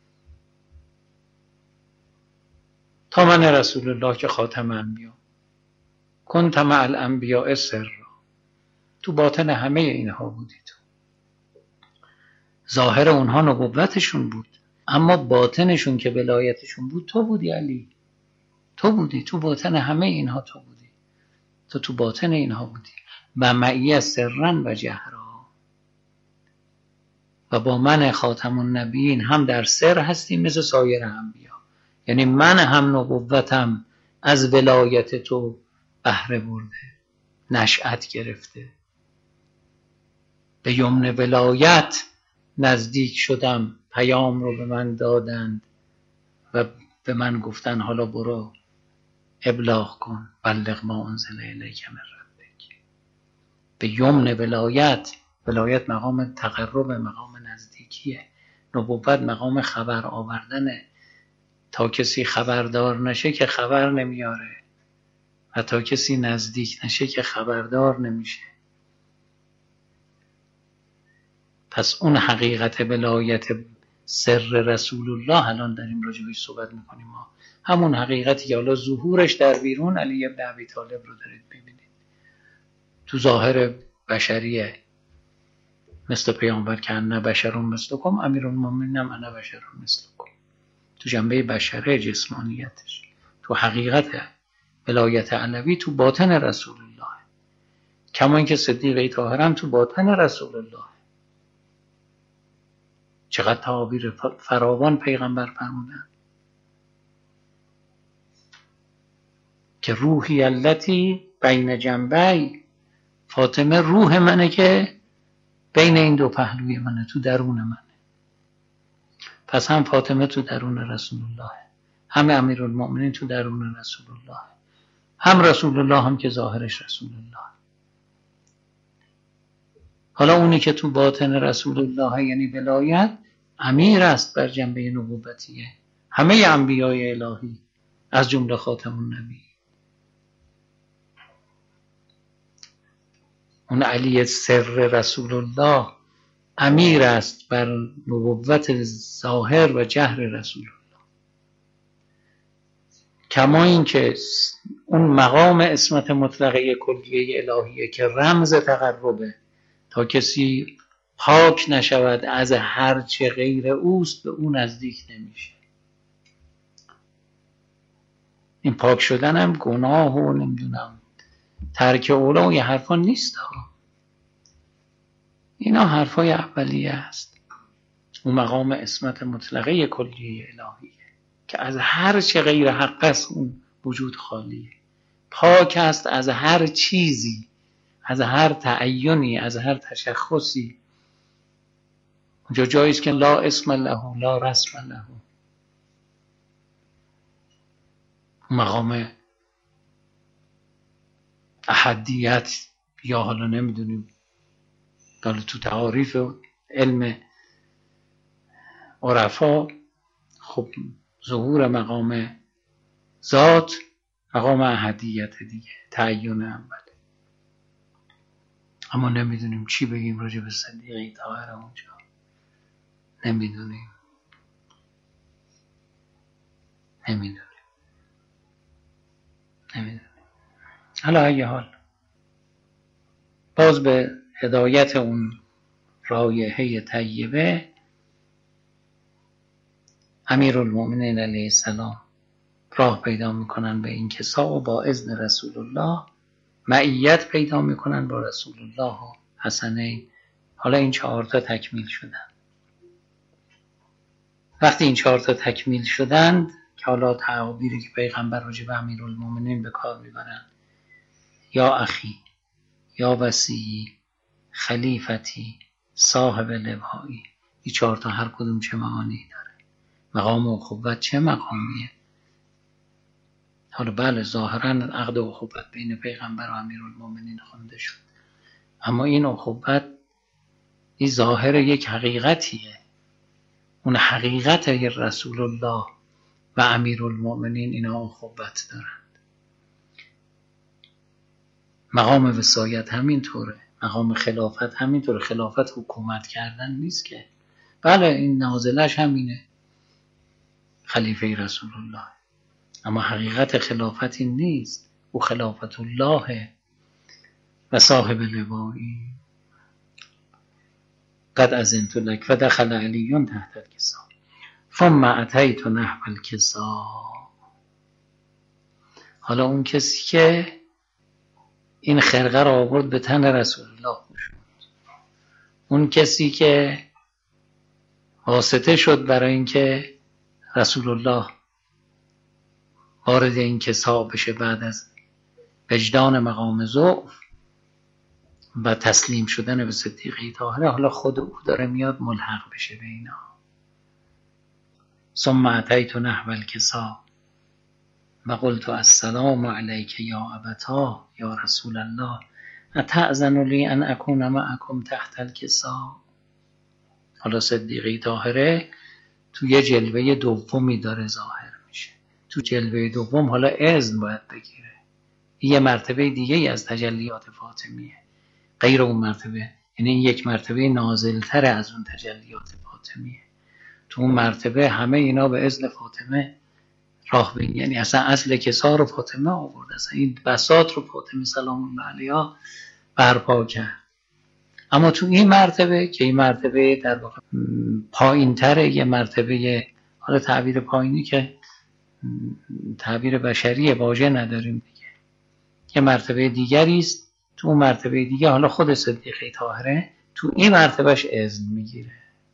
تا من رسول الله که خاتم انبیا. کنت مع الانبیاء سرا، تو باطن همه اینها بودی. تو ظاهر اونها نبوتشون بود، اما باطنشون که ولایتشون بود تو بودی علی. تو بودی تو باطن همه اینها، تو بودی، تو تو باطن اینها بودی. و معی سرا و جهرا، و با من خاتم النبیین هم در سر هستیم مثل سایر انبیا. یعنی من هم نبوتم از ولایت تو بهره برده، نشأت گرفته. به یمن ولایت نزدیک شدم، پیام رو به من دادند و به من گفتن حالا برو ابلاغ کن، بلغ ما انزل الیک من ربک. به یمن ولایت، ولایت مقام تقرب، مقام نزدیکیه. نبوت مقام خبر آوردنه. تا کسی خبردار نشه که خبر نمیاره، و تا کسی نزدیک نشه که خبردار نمیشه. پس اون حقیقت ولایت سر رسول الله الان داریم راجع بهش صحبت میکنیم. ما همون حقیقتی که حالا ظهورش در بیرون علی ابن ابی طالب رو دارید ببینید. تو ظاهر بشریه مثل پیامبر که انا بشر مثلکم، امیرالمؤمنین هم انا بشر مثلکم. تو جنبه بشره جسمانیتش، تو حقیقت ولایت علوی تو باطن رسول الله، کما اینکه صدیقه طاهر هم تو باطن رسول الله. چقدر تعابیر فراوان پیغمبر فرمودن که روحی التی بین جنبی، فاطمه روح منه که بین این دو پهلوی منه، تو درون منه. پس هم فاطمه تو درون رسول الله، هم امیرالمؤمنین تو درون رسول الله، هم رسول الله هم که ظاهرش رسول الله. حالا اونی که تو باطن رسول الله یعنی ولایت، امیر است بر جنبه نبوتیه همه انبیای الهی از جمله خاتم النبی. اون علی سر رسول الله امیر است بر نبوت ظاهر و جهر رسول الله. کما این که اون مقام عصمت مطلقه کلیه الهیه که رمز تقربه، تا کسی پاک نشود از هر چه غیر اوست به اون نزدیک نمیشه. این پاک شدن هم گناه و نمیدونم ترک اولا و یه حرفا نیست ها. اینا حرفای اولیه است. اون مقام عصمت مطلقه کلیه الهیه که از هر چه غیر حق است اون وجود خالیه، پاک است از هر چیزی، از هر تعینی، از هر تشخصی. اونجا جایی است که لا اسم له لا رسم له. مقام احدیت یا حالا نمیدونیم، حالا تو تعاریف علم عرفا خب ظهور مقام ذات مقام احدیت دیگه، تعین اوله. اما نمیدونیم چی بگیم راجع به صدیقه طاهر اونجا، نمیدونیم نمیدونیم نمیدونیم حالا ای حال باز به هدایت اون رایحه طیبه، امیرالمؤمنین علیه السلام راه پیدا میکنن به این کسا و با اذن رسول الله معیت پیدا میکنن با رسول الله و حسنین. حالا این چهار تا تکمیل شدن. وقتی این چهار تا تکمیل شدند که حالا تعابیری که پیغمبر راجع به امیرالمومنین به کار میبرن، یا اخی، یا وصی، خلیفتی، صاحب لوایی، این چهار تا هر کدوم چه معانی داره؟ مقام اخوت چه مقامیه؟ حالا بله ظاهرا عقد اخوت بین پیغمبر و امیرالمومنین خوانده شد، اما این اخوت این ظاهر یک حقیقتیه. اون حقیقت رسول الله و امیرالمومنین اینا اخوت دارند. مقام وصایت همین طوره، مقام خلافت همین طوره. خلافت حکومت کردن نیست که، بله این نازلش همینه، خلیفه رسول الله، اما حقیقت خلافت این نیست. او خلافت الله و صاحب لوایی. قد اذنت لک و دخل علی تحت الکسا ثم اتیت نحو الکسا. حالا اون کسی که این خرقه را آورد به تن رسول الله پوشوند، اون کسی که واسطه شد برای اینکه رسول الله وارد این کسا بشه بعد از وجدان مقام ضعف و تسلیم شدن به صدیقه طاهره، حالا خود او داره میاد ملحق بشه به اینا. ثم اتیت نحو الکسا و قلت السلام علیک یا ابتا یا رسول الله اتأذن لی ان اکون معکم تحت الکسا. حالا صدیقه طاهره تو یه جلوه دومی داره ظاهر میشه. تو جلوه دوم حالا اذن باید بگیره. یه مرتبه دیگه ای از تجلیات فاطمیه غیر اون مرتبه، یعنی این یک مرتبه نازلتر از اون تجلیات فاطمیه. تو اون مرتبه همه اینا به اذن فاطمه راه بین، یعنی اصلا اصل کسا رو فاطمه آورد، اصلا این بساط رو فاطمه سلام الله علیها برپا کرد. اما تو این مرتبه که این مرتبه در واقع پایین تره، یه مرتبه، حالا تعبیر پایینی که تعبیر بشریه، واژه نداریم دیگه، یه مرتبه دیگری است. تو اون مرتبه دیگه حالا خود صدیقه طاهره تو این مرتبهش اذن میگیره،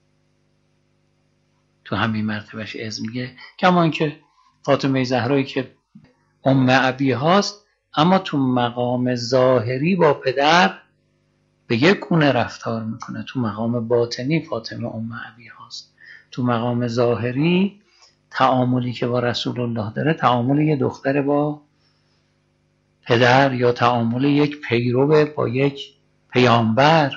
تو همین مرتبهش اذن میگیره. کما اینکه فاطمه زهرایی که ام ابی هاست، اما تو مقام ظاهری با پدر به یک گونه رفتار میکنه، تو مقام باطنی فاطمه ام ابی هاست. تو مقام ظاهری تعاملی که با رسول الله داره تعامل یه دختر با پدر یا تعامل یک پیرو با یک پیامبر.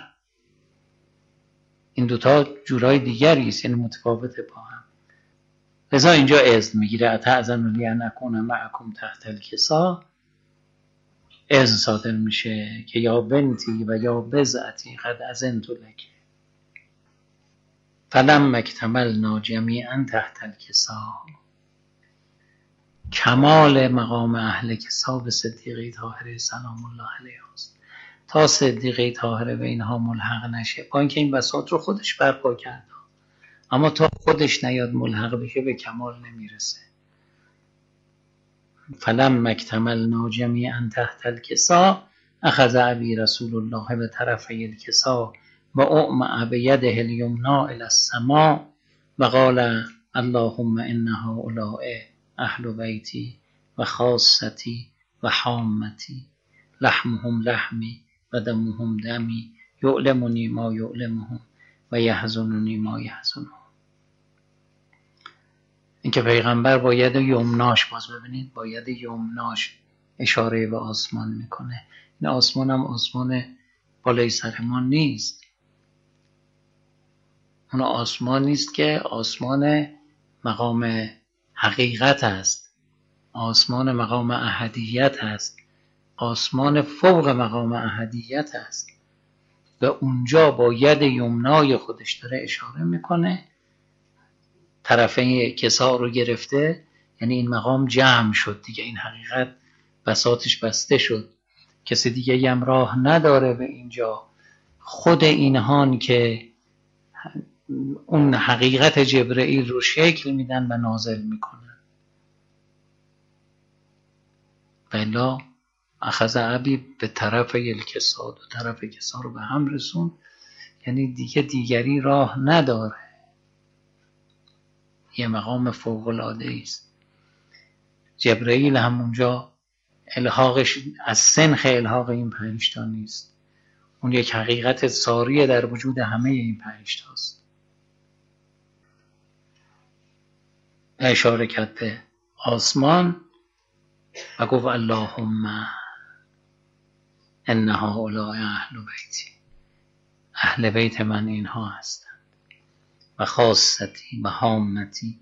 این دوتا جورای دیگری است، یعنی متفاوته با هم. لذا اینجا اذن میگیره اتأذن لی ان اکون معکم تحت الکسا. اذن صادر میشه که یا بنتی و یا بضعتی قد اذنت لک فلما اکتملنا جمیعا تحت الکسا. کمال مقام اهل کسا به صدیقه طاهره سلام الله علیها است. تا صدیقه طاهره به اینها ملحق نشه، با اینکه این بساط رو خودش برپا کرده، اما تا خودش نیاد ملحق بشه به کمال نمیرسه. فلما اکتملنا جمیعا تحت الکسا اخذ ابی رسول الله به طرفی الکسا و اعمع بیده الیمنی الی السماء و قال اللهم ان هؤلاء اهل بیتی و خاصتی و حامتی لحمهم لحمی و دمهم دمی یعلمنی ما یعلمهم و یحزننی ما یحزنهم. این که پیغمبر با ید یمناش، باز ببینید با ید یمناش اشاره به آسمان میکنه. این آسمان هم آسمان بالای سر ما نیست، اون آسمان نیست که آسمان مقام حقیقت است، آسمان مقام احدیت است، آسمان فوق مقام احدیت است. به اونجا با ید یمنای خودش داره اشاره میکنه، طرفین کسا رو گرفته، یعنی این مقام جمع شد دیگه، این حقیقت بساطش بسته شد، کسی دیگه هم راه نداره به اینجا. خود اینهان که اون حقیقت جبرئیل رو شکل میدن و نازل میکنن. بلا اخذ ابی به طرف الکساد و طرف کسا رو به هم رسون، یعنی دیگه دیگری راه نداره. یه مقام فوق العاده است. جبرئیل همونجا الحاقش از سنخ الحاق این پنج تا نیست، اون یک حقیقت ساریه در وجود همه این پنج تاست. اشاره کرد به آسمان و گفت اللهم ان هؤلاء اهل بیتی، اهل بیت من اینها هستند، و خاصتی و حامتی،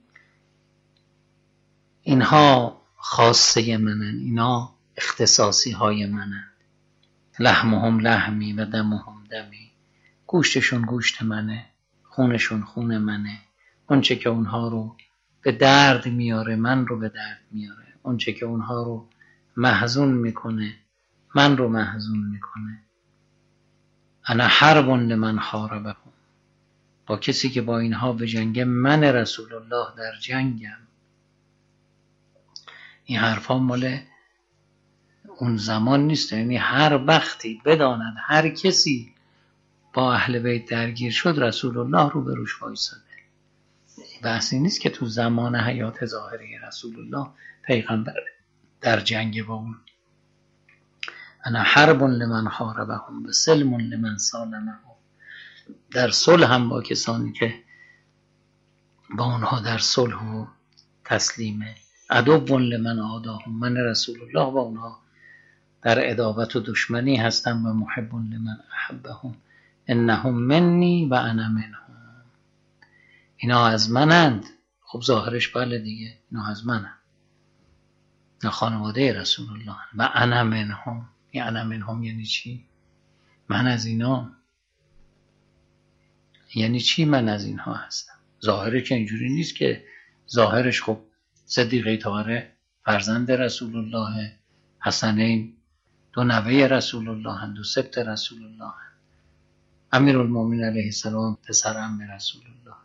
اینها خاصه منن، اینا اختصاصی های منن. لحمهم لحمی و دمهم دمی، گوشتشون گوشت منه، خونشون خون منه. اونچه که اونها رو به درد میاره من رو به درد میاره، اونچه که اونها رو محزون میکنه من رو محزون میکنه. انا حرب لمن حاربهم، با کسی که با اینها به جنگ من رسول الله در جنگم. این حرفا مال اون زمان نیست، یعنی هر وقتی بداند هر کسی با اهل بیت درگیر شد رسول الله رو به روش وایساده. بحثی نیست که تو زمان حیات ظاهری رسول الله پیغمبر در جنگ با اون. انا حرب لمن حاربهم و سلم لمن سالمهم، در صلح هم با کسانی که با اونها در صلح و تسلیمه. عدو لمن عاداهم، من رسول الله با اونها در عداوت و دشمنی هستم. و محب لمن احبهم انهم منی و انا منهم، اینا از منند. خب ظاهرش بله دیگه، اینا از منند، اینا خانواده رسول الله. و انا منهم، یعنی انا منهم یعنی چی؟ من از اینا. یعنی چی من از اینها هستم؟ ظاهرش که اینجوری نیست که، ظاهرش خب صدیقه طاهره فرزند رسول الله، حسنین دو نوه رسول الله هست، دو سبط رسول الله هست، امیرالمومنین علیه السلام پسر عم رسول الله.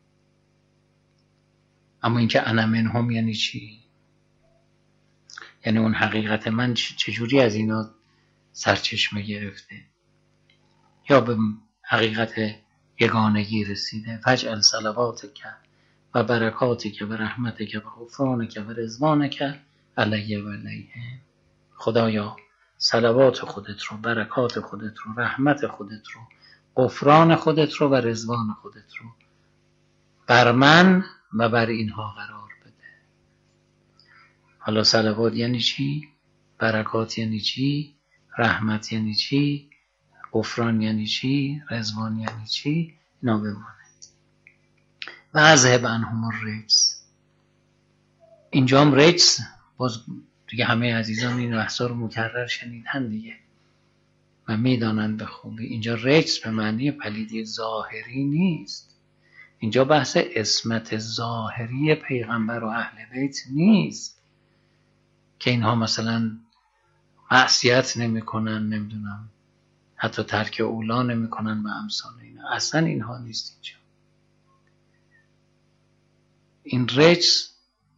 اما اینکه انا منهم یعنی چی؟ یعنی اون حقیقت من چجوری از اینا سرچشمه گرفته یا به حقیقت یگانگی رسیده. فجعل صلواتک و برکاتک و رحمتک و غفرانک و رضوانک علیه و علیهم، خدایا صلوات خودت رو، برکات خودت رو، رحمت خودت رو، غفران خودت رو و رضوان خودت رو بر من و بر اینها قرار بده. حالا صلوات یعنی چی؟ برکات یعنی چی؟ رحمت یعنی چی؟ غفران یعنی چی؟ رضوان یعنی چی؟ اینا بمانه. و اذهب عنهم الرجس، اینجا هم رجس، باز دیگه همه عزیزان این بحثا رو مکرر شنیدن دیگه و میدانند به خوبی. اینجا رجس به معنی پلیدی ظاهری نیست، اینجا بحث عصمت ظاهری پیغمبر و اهل بیت نیست که اینها مثلا معصیت نمی کنن، نمیدونم حتی ترک اولا نمی کنن و امثال اینا. اصلا اینها نیست اینجا. این رجس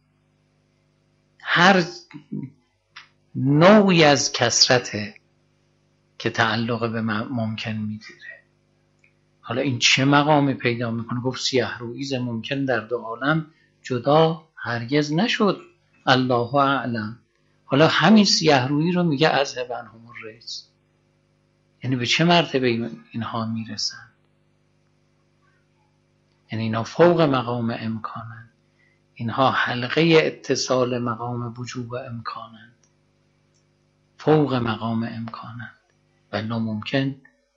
هر نوعی از کثرته که تعلق به ممکن میگیره. حالا این چه مقامی پیدا میکنه؟ گفت سیه رویز ممکن در دو عالم جدا هرگز نشد، الله اعلم. حالا همین سیه رویی رو میگه اذهب عنهم الرجس، یعنی به چه مرتبه اینها میرسن؟ یعنی اینا فوق مقام امکانند، اینها حلقه اتصال مقام وجوب امکانند، فوق مقام امکانند. ولی ممکن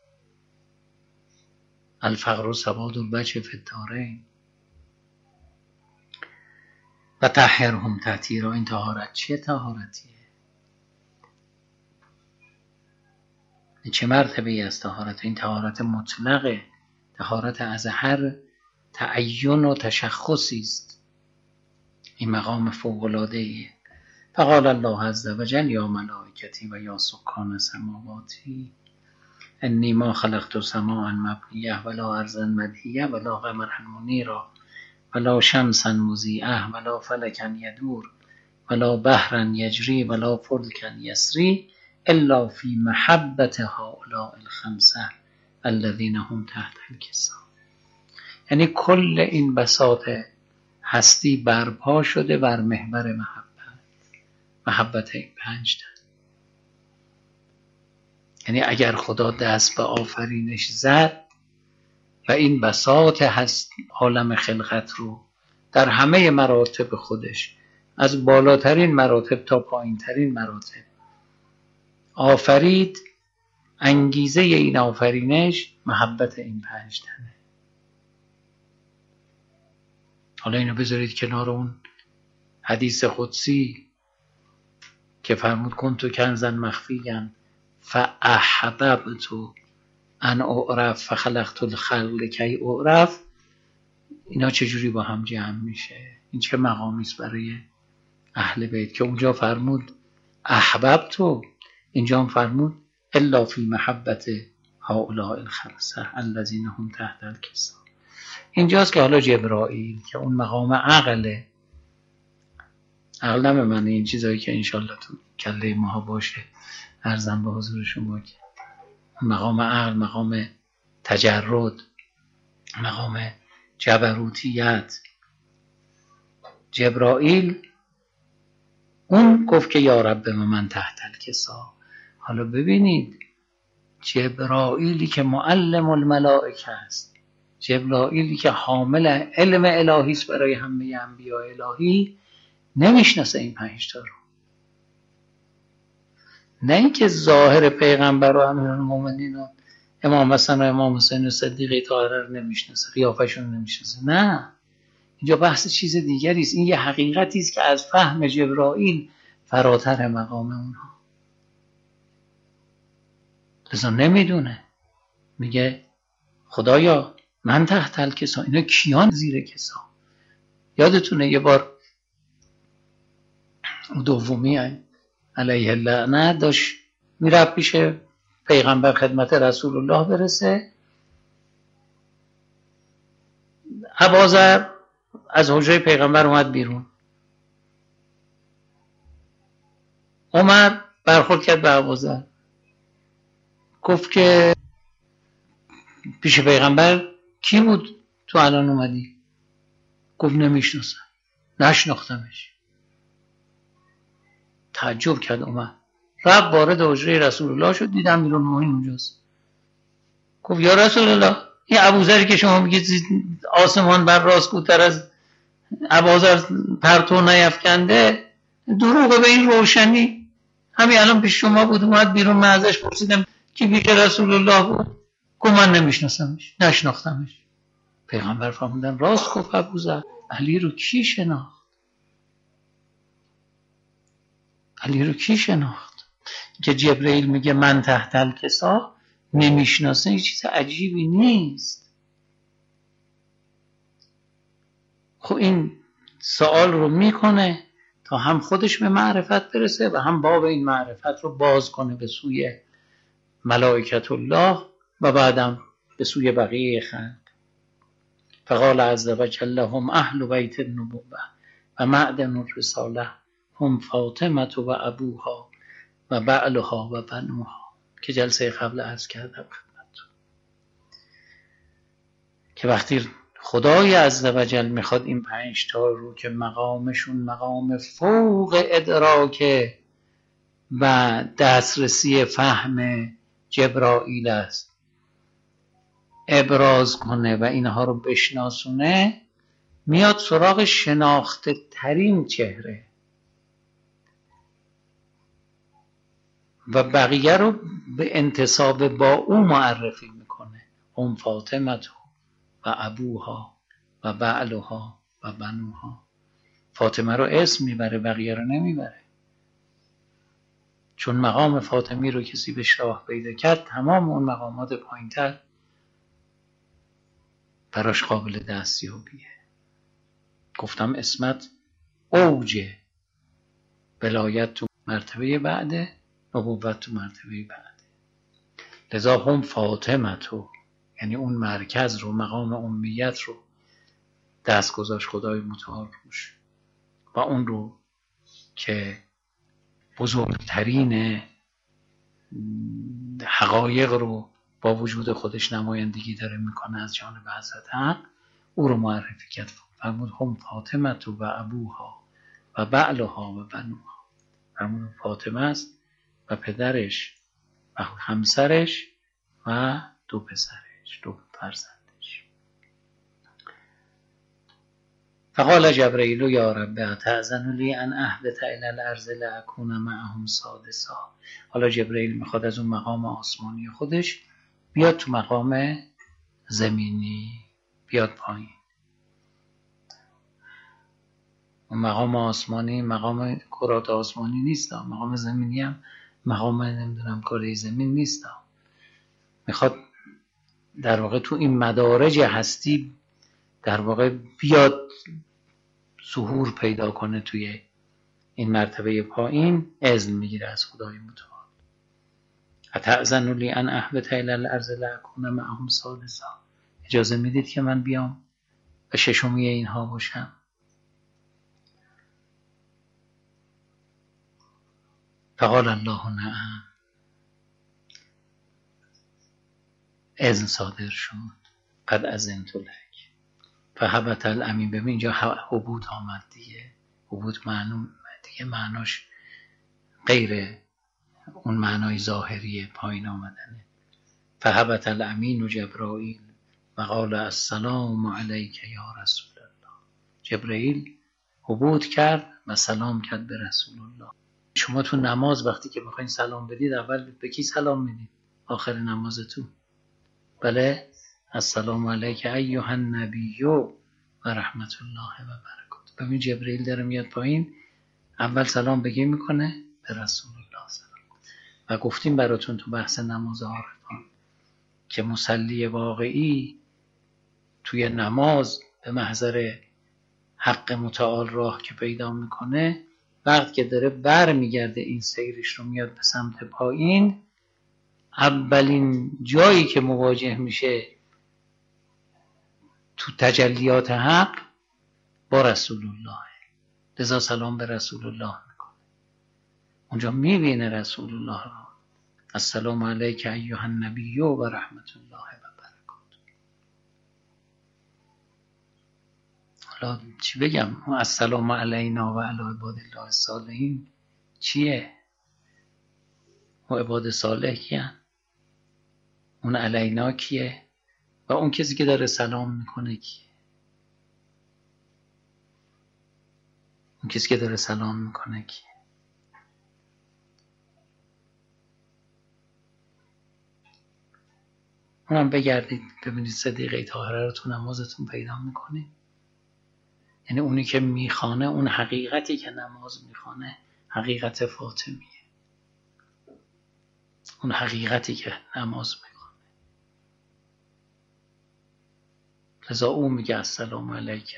الفقر و سواد الوجه فی الدارین. و طهرهم تطهیرا، این طهارت چه طهارتیه؟ این چه مرتبه از طهارت؟ این طهارت مطلقه، طهارت از هر تعین و تشخصی است. این مقام فوق العاده ایه. فقال الله عز وجل یا ملائکتی و یا سکان سماواتی انی ما خلقت سماعا مبنیه ولا ارضا مدهیه ولا قمرا منیرا ولا شمسا مضیئه ولا فلکا یدور ولا بحرا یجری ولا فلکا یسری الا فی محبت هؤلاء الخمسه الذین هم تحت الکسا. یعنی کل این بساط هستی برپا شده بر محور محبت، محبت این پنج تن. یعنی اگر خدا دست به آفرینش زد و این بساط هست عالم خلقت رو در همه مراتب خودش از بالاترین مراتب تا پایین ترین مراتب آفرید، انگیزه این آفرینش محبت این پنج تنه. حالا اینو بذارید کنار اون حدیث قدسی که فرمود کنتو کنزا مخفیا فاحببت ان اعرف فخلقت الخلق کی اعرف. اینا چجوری با هم جمع میشه؟ این چه مقامی است برای اهل بیت که اونجا فرمود احببت، اینجا هم فرمود الا فی محبت هؤلاء الخمسه الذین هم تحت الکسا. اینجاست که حالا جبرائیل که اون مقام عقله، عقل نمه من این چیزایی که انشالله تو کله ماها باشه عرضم به حضور شما که مقام عقل، مقام تجرد، مقام جبروتیت. جبرائیل اون گفت که یا رب من تحت الکسا. حالا ببینید جبرائیلی که معلم الملائکه است، جبرائیلی که حامل علم الهی است برای همه انبیاء الهی، نمیشناسه این پنج تا رو. نه اینکه ظاهر پیغمبر و امیرالمومنین و امام حسن و امام حسین و صدیقه طاهره رو نمیشناسه، قیافشون رو نمیشناسه. نه، اینجا بحث چیز دیگری است. این یه حقیقتی است که از فهم جبرائیل فراتر مقام اونها. لذا نمیدونه، میگه خدایا من تحت الکسا، اینا کیان زیر کسا؟ یادتونه یه بار دومی علیه اللعنه داشت میرفت پیش پیغمبر خدمت رسول الله برسه، ابوذر از حجره پیغمبر اومد بیرون، عمر برخورد کرد به ابوذر، گفت که پیش پیغمبر کی بود تو الان اومدی؟ گفت نمیشناسم، نشناختمش. تعجب کرد عمر، رفت وارد حجره رسول الله شد، دیدم امیرالمومنین اونجاست. گفت یا رسول الله، این ابوذری که شما میگید آسمان بر راست بودتر از ابوذر پرتو نیفکنده، دروغه به این روشنی. همین الان پیش شما بود، اومد بیرون، من ازش پرسیدم کی پیش رسول الله بود؟ گفت من نمیشناسمش، نشناختمش. پیغمبر فرمودن راست گفت ابوذر. علی رو کی شناخت؟ علی رو کی شناخت؟ که جبرئیل میگه من تحت الکسا، نمیشناسه، این چیز عجیبی نیست. خب این سوال رو میکنه تا هم خودش به معرفت برسه و هم باب این معرفت رو باز کنه به سوی ملائکت الله و بعدم به سوی بقیه خلق. فقال عز و جل هم اهل بیت النبوة و معدن الرساله هم فاطمه و ابوها و بعلها و بنوها، که جلسه قبل عرض کردم خدمتتون که وقتی خدای عز و جل میخواد این پنج تا رو که مقامشون مقام فوق ادراک و دسترسی فهم جبرائیل است ابراز کنه و اینها رو بشناسونه، میاد سراغ شناخته ترین چهره و بقیه رو به انتساب با او معرفی میکنه. ام فاطمه و ابوها و بعلها و بنوها. فاطمه رو اسم میبره، بقیه رو نمیبره، چون مقام فاطمی رو کسی بهش راه پیدا کرد، تمام اون مقامات پایینتر براش قابل دستیابیه. گفتم اسمت اوج ولایت تو مرتبه بعده، نبوت تو مرتبه بعده. لذا هم فاطمه تو، یعنی اون مرکز رو، مقام امیت رو دست گذاشت خدای متعال روش و اون رو که بزرگترین حقایق رو با وجود خودش نمایندگی داره میکنه از جانب حضرت حق، او رو معرفی کرد. فرمود هم فاطمه و ابوها و بعلها و بنوها. فرمود فاطمه است و پدرش و همسرش و دو پسرش، دو فرزندش. فقال جبرئیل یا رب اتأذن لی ان اهبط الی الارض لاکون معهم سادسا. حالا جبرئیل میخواد از اون مقام آسمانی خودش بیاد تو مقام زمینی، بیاد پایین. اون مقام آسمانی مقام کرات آسمانی نیست، مقام زمینی هم مقام نمیدونم کره زمین نیست. میخواد در واقع تو این مدارج هستی در واقع بیاد ظهور پیدا کنه توی این مرتبه پایین، اذن میگیره از خدای متعال. اتأذن لی ان اهبط الی الارض لاکون معهم سادسا. اجازه میدید که من بیام و ششمی اینها باشم؟ فقال الله نعم. اذن صادر شد. قد اذنت لک فهبط الامین. ببین اینجا هبوط آمد دیگه. هبوط معنی دیگه معناش غیر اون معنای ظاهری پایین آمدنه. فهبط الامین و جبرائیل و قال السلام علیک یا رسول الله. جبرائیل هبوط کرد و سلام کرد به رسول الله. شما تو نماز وقتی که میخواین سلام بدید اول به کی سلام میدید؟ آخر نمازتون. بله، السلام علیک ایها النبی و رحمت الله و برکاته. ببین جبرئیل داره میاد پایین، اول سلام بگی میکنه به رسول الله سلام. و گفتیم براتون تو بحث نماز عارفان که مصلی واقعی توی نماز به محضر حق متعال راه که پیدا میکنه، وقت که داره بر میگرده این سیرش رو میاد به سمت پایین، اولین جایی که مواجه میشه تو تجلیات حق با رسول الله، لذا سلام به رسول الله میکنه. اونجا میبینه رسول الله رو. السلام علیک ایها النبی و رحمت الله و برکاته. حالا چی بگم؟ السلام علینا و علی عباد الله الصالحین چیه؟ و عباد صالح کیه؟ اون علینا کیه؟ و اون کسی که داره سلام میکنه کیه؟ اون کسی که داره سلام میکنه کیه؟ اونم بگردید ببینید صدیقه طاهره رو تو نمازتون پیدا میکنید. یعنی اونی که میخوانه، اون حقیقتی که نماز میخوانه حقیقت فاطمیه. اون حقیقتی که نماز میخوانه. لذا اون میگه السلام علیک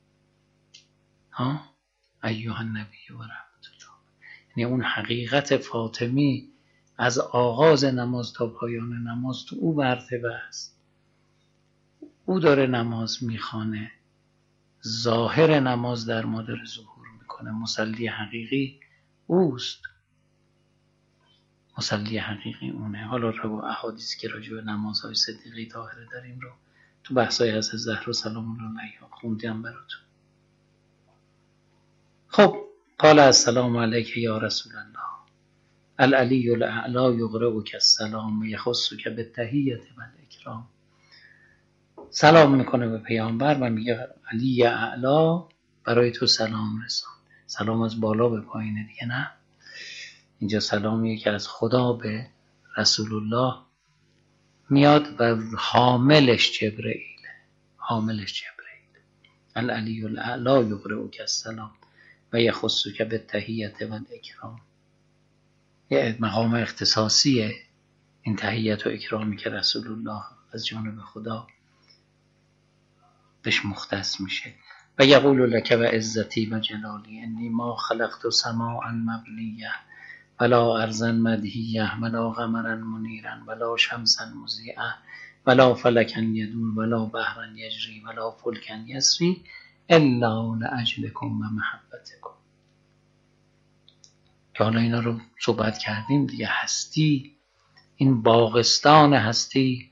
ها ایها النبی و رحمت الله. یعنی اون حقیقت فاطمی از آغاز نماز تا پایان نماز تو او مرتبه است. او داره نماز میخوانه، ظاهر نماز در ما داره ظهور میکنه. مصلی حقیقی اوست. مصلی حقیقی اونه. حالا رو احادیثی که راجع به نمازهای صدیقه طاهره داریم رو تو بحثای از زهرا سلام الله علیها خوندیم براتون. خب قال السلام علیک یا رسول الله العلی الاعلی یقرئک السلام و یخصک بالتحیة والاکرام. سلام میکنه به پیامبر و میگه علی اعلی برای تو سلام رسان. سلام از بالا به پایینه دیگه، نه اینجا سلامیه که از خدا به رسول الله میاد و حاملش جبرئیل. حاملش جبرئیل. العلی الاعلی یقرئک السلام و یخصک بالتحیة والاکرام. یه مقام اختصاصیه این تحیت و اکرامی که رسول الله از جانب خدا بهش مختص میشه. و یقول لک و عزتی و جلالی انی ما خلقت سماعا مبنیه ولا ارضا مدهیه ولا قمرا منیرا ولا شمسا مضیئه ولا فلکا یدور ولا بحرا یجری ولا فلکا یسری الا لاجلکم و محبتکم. که حالا اینا رو صحبت کردیم دیگه. هستی این باغستان هستی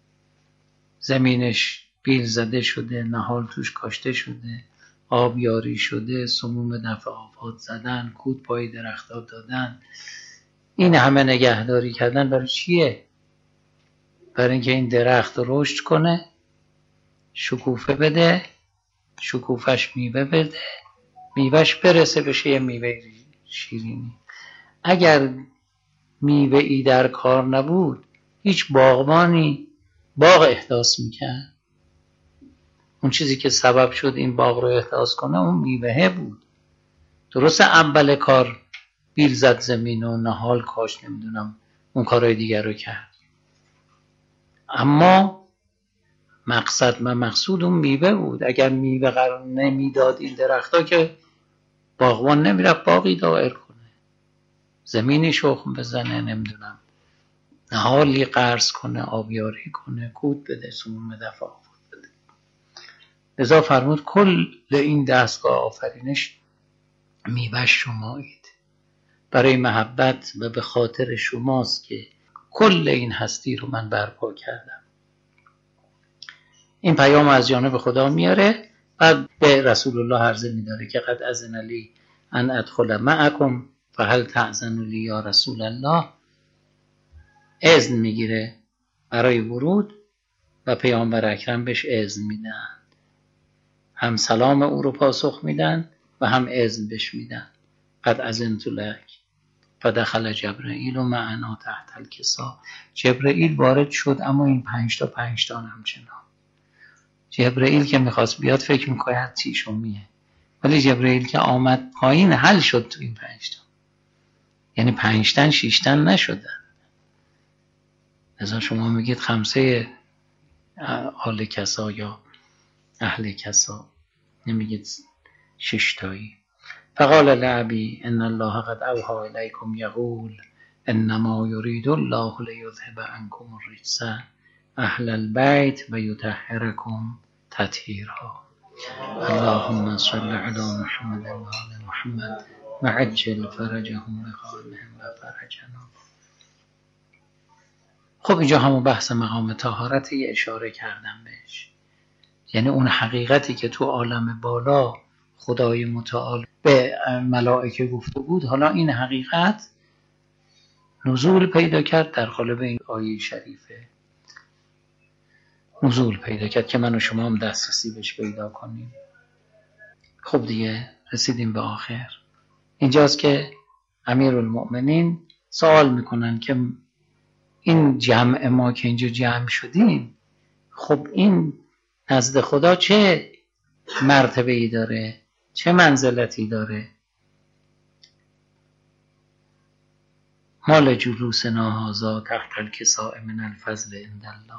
زمینش بیل زده شده، نهال توش کاشته شده، آبیاری شده، سموم دفع آفات زدن، کود پای درخت‌ها دادن، این همه نگهداری کردن برای چیه؟ برای اینکه این درخت رشد کنه، شکوفه بده، شکوفش میوه بده، میوهش برسه بشه یه میوه شیرینی. اگر میوه ای در کار نبود هیچ باغبانی باغ احداث میکرد؟ اون چیزی که سبب شد این باغ رو احداث کنه اون میوه بود. درسته اول کار بیل زد زمین و نهال کاش، نمیدونم اون کارهای دیگر رو کرد، اما مقصد و مقصود اون میوه بود. اگر میوه قرار نمیداد این درختها که باغبان نمیرفت باغی دایر کنه، زمینی شخم بزنه، نمیدونم نهالی قرض کنه، آبیاری کنه، کود بده، سموم دفع آفات بده. لذا فرمود کل این دستگاه آفرینش میوه‌اش شمایید، برای محبت و به خاطر شماست که کل این هستی رو من برپا کردم. این پیام از جانب خدا میاره، بعد به رسول الله عرضه میداره که قد اذن لی ان ادخل معکم فهل تأذن لی یا رسول الله. اذن میگیره برای ورود و پیامبر اکرم بهش اذن میدن، هم سلام او رو پاسخ میدن و هم اذن بهش میدن. قد اذنت لک فدخل جبرائیل و معنا تحت الکسا. جبرائیل وارد شد، اما این پنج تا پنج تا همچنان. جبرائیل که میخواست بیاد فکر میکنه تیشومیه، ولی جبرائیل که آمد پایین حل شد تو این پنج تا، یعنی پنج تن شش تن نشدن. لذا شما میگید خمسه آل کسا یا اهل کسا، نمیگید شش تایی. فقال لعبی ان الله قد اوحی الیکم یقول انما یرید الله لیذهب عنکم الرجس اهل البیت و یطهرکم تطهیرا. اللهم صل علی محمد و آل محمد و عجل فرجهم بقائمهم و فرجنا. خب اینجا همون بحث مقام طهارت یه اشاره کردم بهش، یعنی اون حقیقتی که تو عالم بالا خدای متعال به ملائکه گفته بود، حالا این حقیقت نزول پیدا کرد در قالب این آیه شریفه، نزول پیدا کرد که من و شما هم دسترسی بهش پیدا کنیم. خب دیگه رسیدیم به آخر. اینجاست که امیرالمؤمنین سوال میکنن که این جمع ما که اینجا جمع شدیم، خب این نزد خدا چه مرتبه‌ای داره، چه منزلتی داره؟ مال جلوسنا هذا تحت الکساء من الفضل عند الله.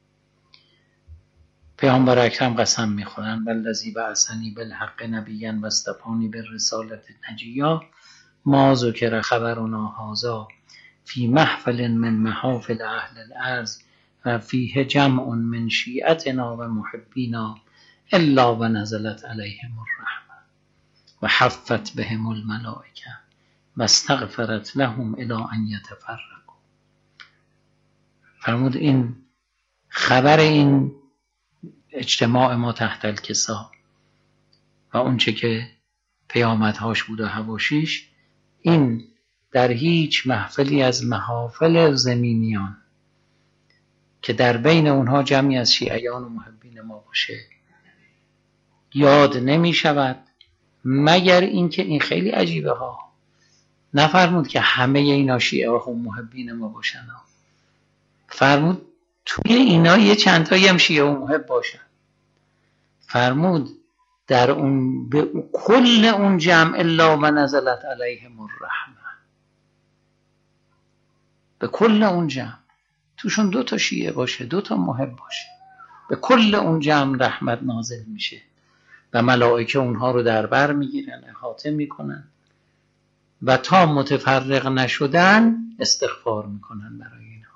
پیامبر اکرم قسم میخورن والذی بعثنی بالحق نبیا و اصطفانی بالرسالة نجیا ما ذکر خبرنا هذا فی محفل من محافل اهل الارض و فیه جمع من شیعتنا و محبینا الا و نزلت علیهم الرحمه و حفت بهم الملائکه و استغفرت لهم الی ان یتفرقوا. فرمود این خبر این اجتماع ما تحت الکسا و اون چه که پیامدهاش بود و حواشیش، این در هیچ محفلی از محافل زمینیان که در بین اونها جمعی از شیعیان و محبین ما باشه یاد نمی شود، مگر اینکه این خیلی عجیبه ها، نفرمود که همه اینا شیعه و محبین ما باشن، فرمود توی اینا یه چند تایی هم شیعه و محب باشن. فرمود در اون به کل اون جمع الا و نزلت علیهم الرحمه، به کل اون جمع توشون دو تا شیعه باشه، دو تا محب باشه، به کل اون جمع رحمت نازل میشه و ملائکه اونها رو در بر میگیرن، احاطه میکنن و تا متفرق نشدن استغفار میکنن برای اینها.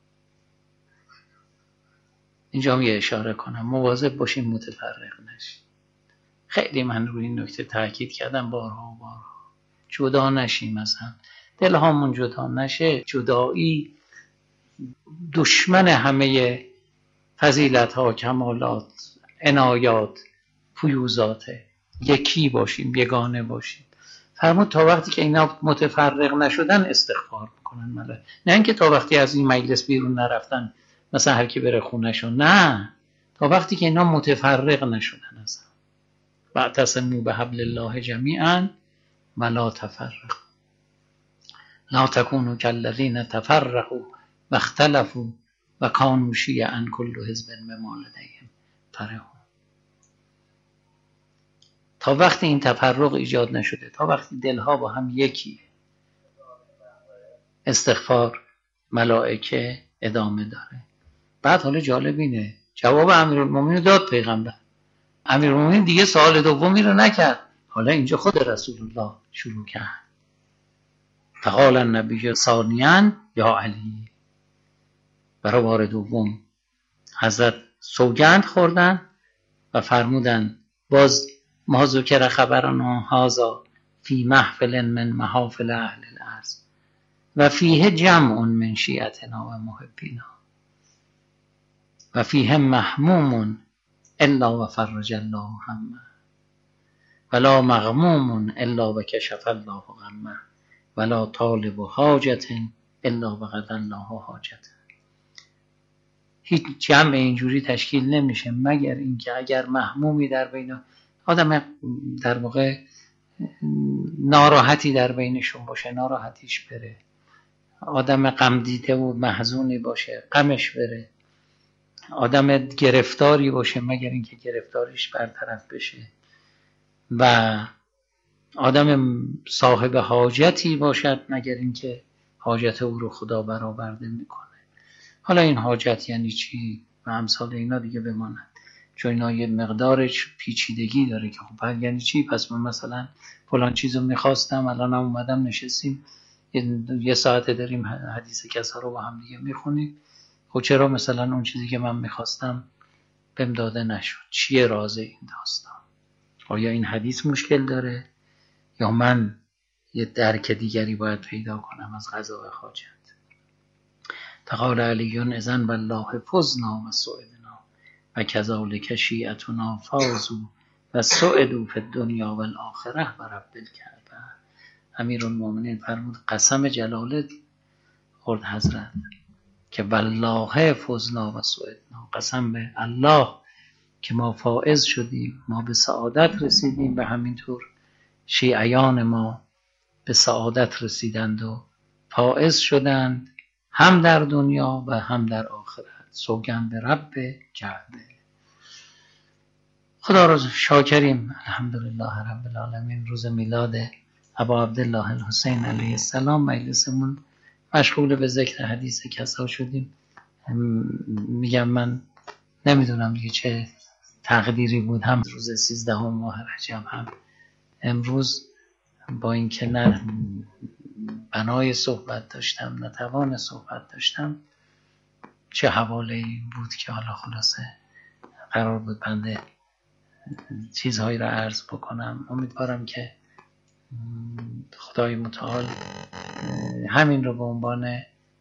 اینجا هم یه اشاره کنم، مواظب باشیم متفرق نشیم. خیلی من روی این نکته تاکید کردم بارها و بارها، جدا نشیم، مثلا دلهامون جدا نشه. جدایی دشمن همه فضیلت ها، کمالات، عنایات، فیوزات، یکی باشیم، یگانه باشیم. فرمود تا وقتی که اینا متفرق نشدن استغفار بکنن ملائکه، نه اینکه تا وقتی از این مجلس بیرون نرفتن مثلا هر کی بره خونه‌شون، نه، تا وقتی که اینا متفرق نشدن. اصلا واعتصموا بحبل الله جمیعا ولا تفرقوا لا تكونوا كالذين تفرقوا واختلفوا وكانوا شيعا كل حزب بما لديهم فرحون. تا وقتی این تفرق ایجاد نشده، تا وقتی دلها با هم یکی، استغفار ملائکه ادامه داره. بعد حالا جالب اینه جواب امیرالمومنین داد پیغمبر. امیرالمومنین دیگه سوال دومی رو نکرد، حالا اینجا خود رسول الله شروع کرد. فقال النبی ثانیاً یا علی. برای بار دوم حضرت سوگند خوردن و فرمودن باز ما ذکر خبرنا هذا فی محفل من محافل اهل الارض و فیه جمع من شیعتنا و محبینا و فیه محموم الا و فرج الله همه ولا مغموم الا و کشف الله غمه ولا طالب حاجت الا و قضى الله حاجته. هیچ جمع اینجوری تشکیل نمیشه مگر اینکه اگر محمومی در بین آدم، در واقع ناراحتی در بینشون باشه، ناراحتیش بره، آدم غم دیده و محزونی باشه، غمش بره، آدم گرفتاری باشه مگر اینکه گرفتاریش برطرف بشه، و آدم صاحب حاجتی باشد مگر اینکه حاجت او رو خدا برآورده میکنه. حالا این حاجت یعنی چی و امثال اینا دیگه بماند، چون اینا یه مقدار پیچیدگی داره که خب یعنی چی. پس من مثلا فلان چیزو میخواستم، الان هم اومدم نشستیم یه ساعته داریم حدیث کسا رو با هم دیگه میخونیم، خب چرا مثلا اون چیزی که من میخواستم بهم داده نشد؟ چیه راز این داستان؟ آیا این حدیث مشکل داره یا من یه درک دیگری باید پیدا کنم از قضا و حاجت؟ فقال علی اذن والله فزنا و سعدنا و کذالک شیعتنا فازوا و سعدوا فی الدنیا و الاخره و رب الکعبه. امیرالمومنین فرمود قسم جلاله خورد حضرت که والله فزنا و سعدنا، قسم به الله که ما فائز شدیم، ما به سعادت رسیدیم و همینطور شیعیان ما به سعادت رسیدند و فائز شدند، هم در دنیا و هم در آخرت. سوگند به رب کعبه. خدا را شاکریم، الحمدلله رب العالمین. روز میلاد ابا عبدالله الحسین علیه السلام مجلسمون مشغول به ذکر حدیث کسا شدیم. میگم من نمیدونم دیگه چه تقدیری بود، هم روز سیزدهم ماه رجب هم امروز، با اینکه نه بنای صحبت داشتم نه توان صحبت داشتم، چه حواله‌ای بود که حالا خلاصه قرار بود بنده چیزهایی را عرض بکنم. امیدوارم که خدای متعال همین رو به عنوان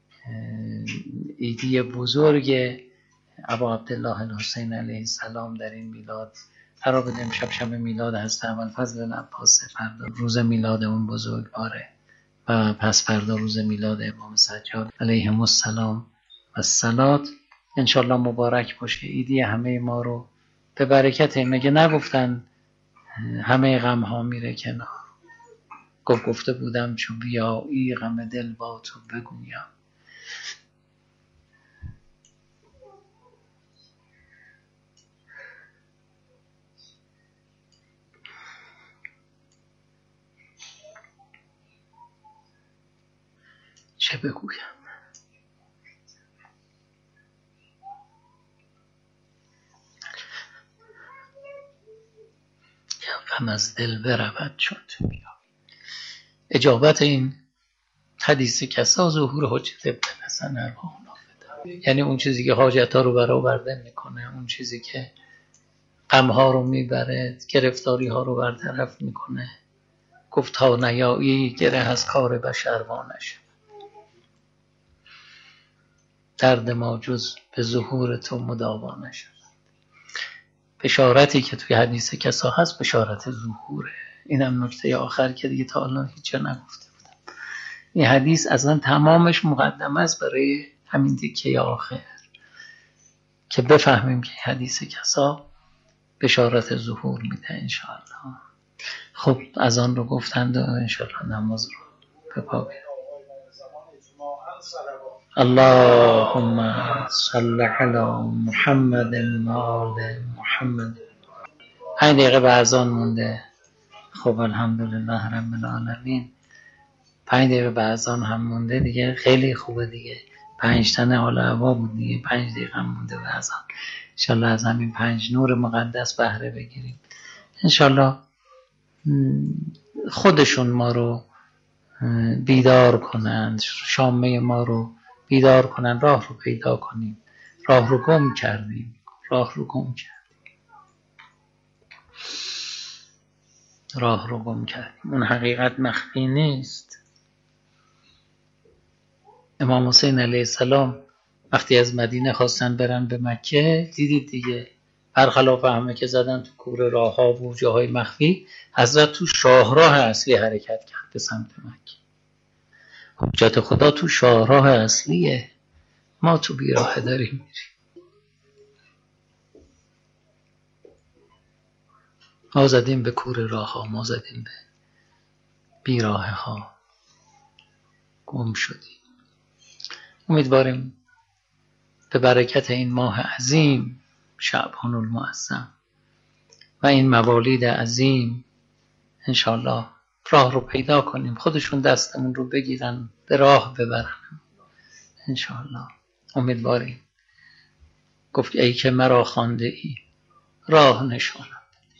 ایدی بزرگ ابا عبدالله الحسین علیه السلام در این میلاد قرار بده. امشب شب میلاد هست ابوالفضل العباس، فردا روز میلاد اون بزرگواره و پس فردا روز میلاد امام سجاد علیهم السلام و الصلات. انشالله مبارک باشه. ایدی همه ما رو به برکت. مگه نگفتن همه غم ها میره کنار؟ گفت گفته بودم چو بیایی غم دل با تو بگویم. چه بگویم؟ غم از دل برود چون تو بیا. اجابت این حدیث کسا ظهور حجت ابن حسن ارواح نافذه، یعنی اون چیزی که حاجت ها رو برآورده میکنه، اون چیزی که غم ها رو میبره، گرفتاری ها رو برطرف میکنه. گفت تا نیایی گره از کار بشر وانش. درد ما جز به ظهور تو مداوا نشد. بشارتی که توی حدیث کسا هست بشارت ظهوره. اینم نکته آخر که دیگه تا الان هیچ جا نگفته بودم. این حدیث اصلا تمامش مقدمه است برای همین تیکه آخر که بفهمیم که حدیث کسا بشارت ظهور میده انشاءالله. خب از آن رو گفتند و انشاءالله نماز رو به پا بیاریم. اللهم صل علی محمد و آل محمد. پنج دقیقه به اذان مونده. خب الحمدلله رب العالمین. پنج دقیقه به اذان هم مونده دیگه، خیلی خوبه دیگه. پنج تنه حال هوا بود دیگه، پنج دقیقه هم مونده به اذان. انشالله از همین پنج نور مقدس بهره بگیریم. انشالله خودشون ما رو بیدار کنند، شامه ما رو بیدار کنند، راه رو پیدا کنیم. راه رو گم کردیم، راه رو گم کردیم، راه رو گم کردیم. اون حقیقت مخفی نیست. امام حسین علیه السلام وقتی از مدینه خواستن برن به مکه، دیدید دیگه، برخلاف همه که زدن تو کور راه ها و جاهای مخفی، حضرت تو شاهراه اصلی حرکت کرد به سمت مکه. حجت خدا تو شاهراه اصلیه، ما تو بیراه داریم میریم. ما زدیم به کور راه ها، ما زدیم به بیراه ها، گم شدیم. امیدواریم به برکت این ماه عظیم شعبان المعظم و این موالید عظیم انشالله راه رو پیدا کنیم، خودشون دستمون رو بگیرن، به راه ببرن انشالله. امیدواریم. گفت ای که مرا خوانده ای راه نشانم.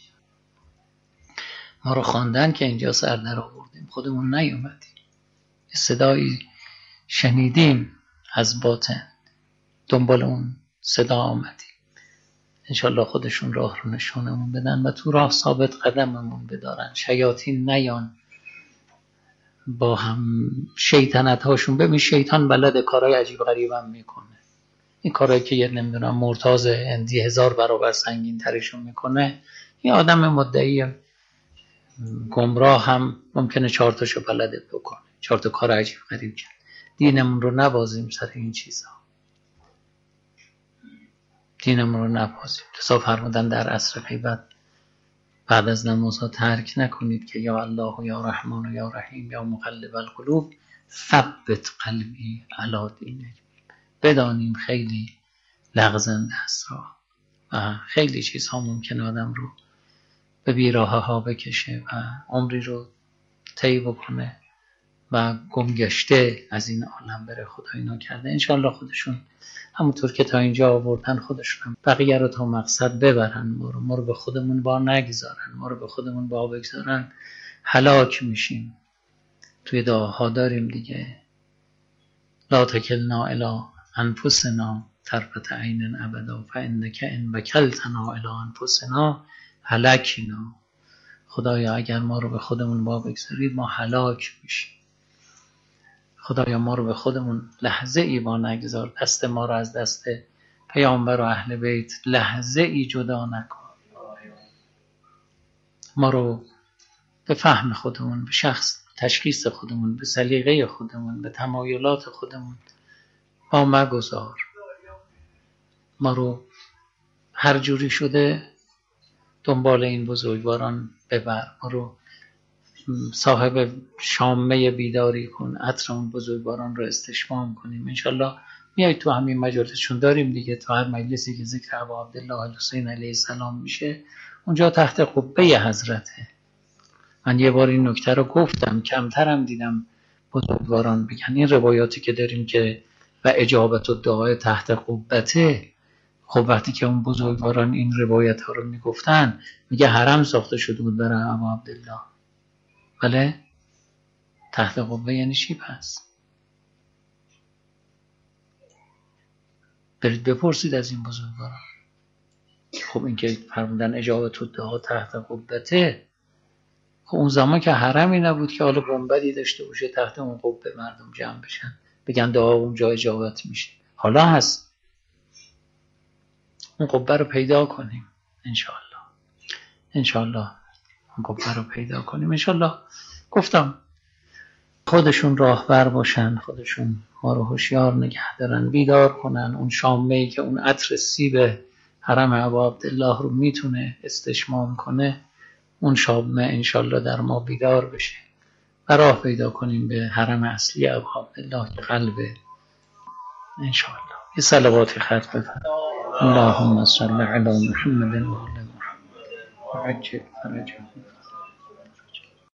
ما رو خواندن که اینجا سر در آوردیم، خودمون نیومدیم. صدایی شنیدیم از باطن، دنبال اون صدا آمدیم. انشالله خودشون راه رو نشانمون بدن و تو راه ثابت قدممون بدارن. شیاطین نیان با هم شیطنت هاشون. ببین شیطان بلد کارهای عجیب غریب هم میکنه. این کارهایی که یه نمیدونم مرتاض هندی هزار برابر سنگین ترشون میکنه، این آدم مدعی گمراه هم ممکنه چهار تاشو بلده بکنه، چهار تا کار عجیب غریب کرد. دینمون رو نبازیم سر این چیزا، دینمون رو نبازیم. رسول فرمودن در عصر غیبت بعد از نمازها ترک نکنید که یا الله و یا رحمان و یا رحیم یا مقلب القلوب ثبت قلبی علی دینک. بدانیم خیلی لغزنده است راه و خیلی چیزها ممکن آدم رو به بیراه ها بکشه و عمری رو طی بکنه و گمگشته از این عالم بره. خدا اینا کرده. انشالله خودشون همونطور که تا اینجا آوردن خودشون هم بقیه رو تا مقصد ببرن. ما رو, ما رو به خودمون با نگذارن، ما رو به خودمون با بگذارن هلاک میشیم. توی دعاها داریم دیگه، لا تکلنا الی انفسنا طرفة عین ابدا فانک ان وکلتنا الی انفسنا هلکنا. خدایا اگر ما رو به خودمون با بگذارید ما هلاک میشیم. خدایا ما رو به خودمون لحظه ای با نگذار، دست ما رو از دست پیامبر و اهل بیت لحظه ای جدا نکن. ما رو به فهم خودمون، به شخص تشخیص خودمون، به سلیقه خودمون، به تمایلات خودمون با مگذار. ما رو هر جوری شده دنبال این بزرگواران ببر. ما رو صاحب شامه بیداری کن، عطر اون بزرگواران رو استشمام کنیم. انشالله میای تو همین مجالسشون داریم دیگه. تو هر مجلسی که ذکر ابا عبدالله الحسین علیه السلام میشه اونجا تحت قبه حضرته. من یه بار این نکته رو گفتم، کمترم دیدم بزرگواران بگن. این روایاتی که داریم که و اجابت و دعای تحت قبته، خب وقتی که اون بزرگواران این روایت ها رو میگفتن، میگه حرم ساخته شده بود برای ابا عبدالله. بله تحت قبه یعنی چی پس؟ برید بپرسید از این بزرگواران. خب این که فرمودن اجابت و دعا تحت قبته، خب اون زمان که حرمی نبود که حالا گنبدی داشته باشه تحت اون قبه مردم جمع بشن بگن دعا اونجا اجابت میشه. حالا هست. اون قبه رو پیدا کنیم انشاءالله. انشاءالله اون قبه رو پیدا کنیم انشاءالله. گفتم خودشون راهبر باشن، خودشون ما رو هوشیار نگه دارن، بیدار کنن. اون شامه‌ای که اون عطر سیب حرم ابا عبدالله رو میتونه استشمام کنه، اون شامه انشاءالله در ما بیدار بشه و راه پیدا کنیم به حرم اصلی ابا عبدالله که قلبه انشاءالله. یه صلوات خط بفرم. اللهم صل علی محمد و آل محمد وعجل فرجهم.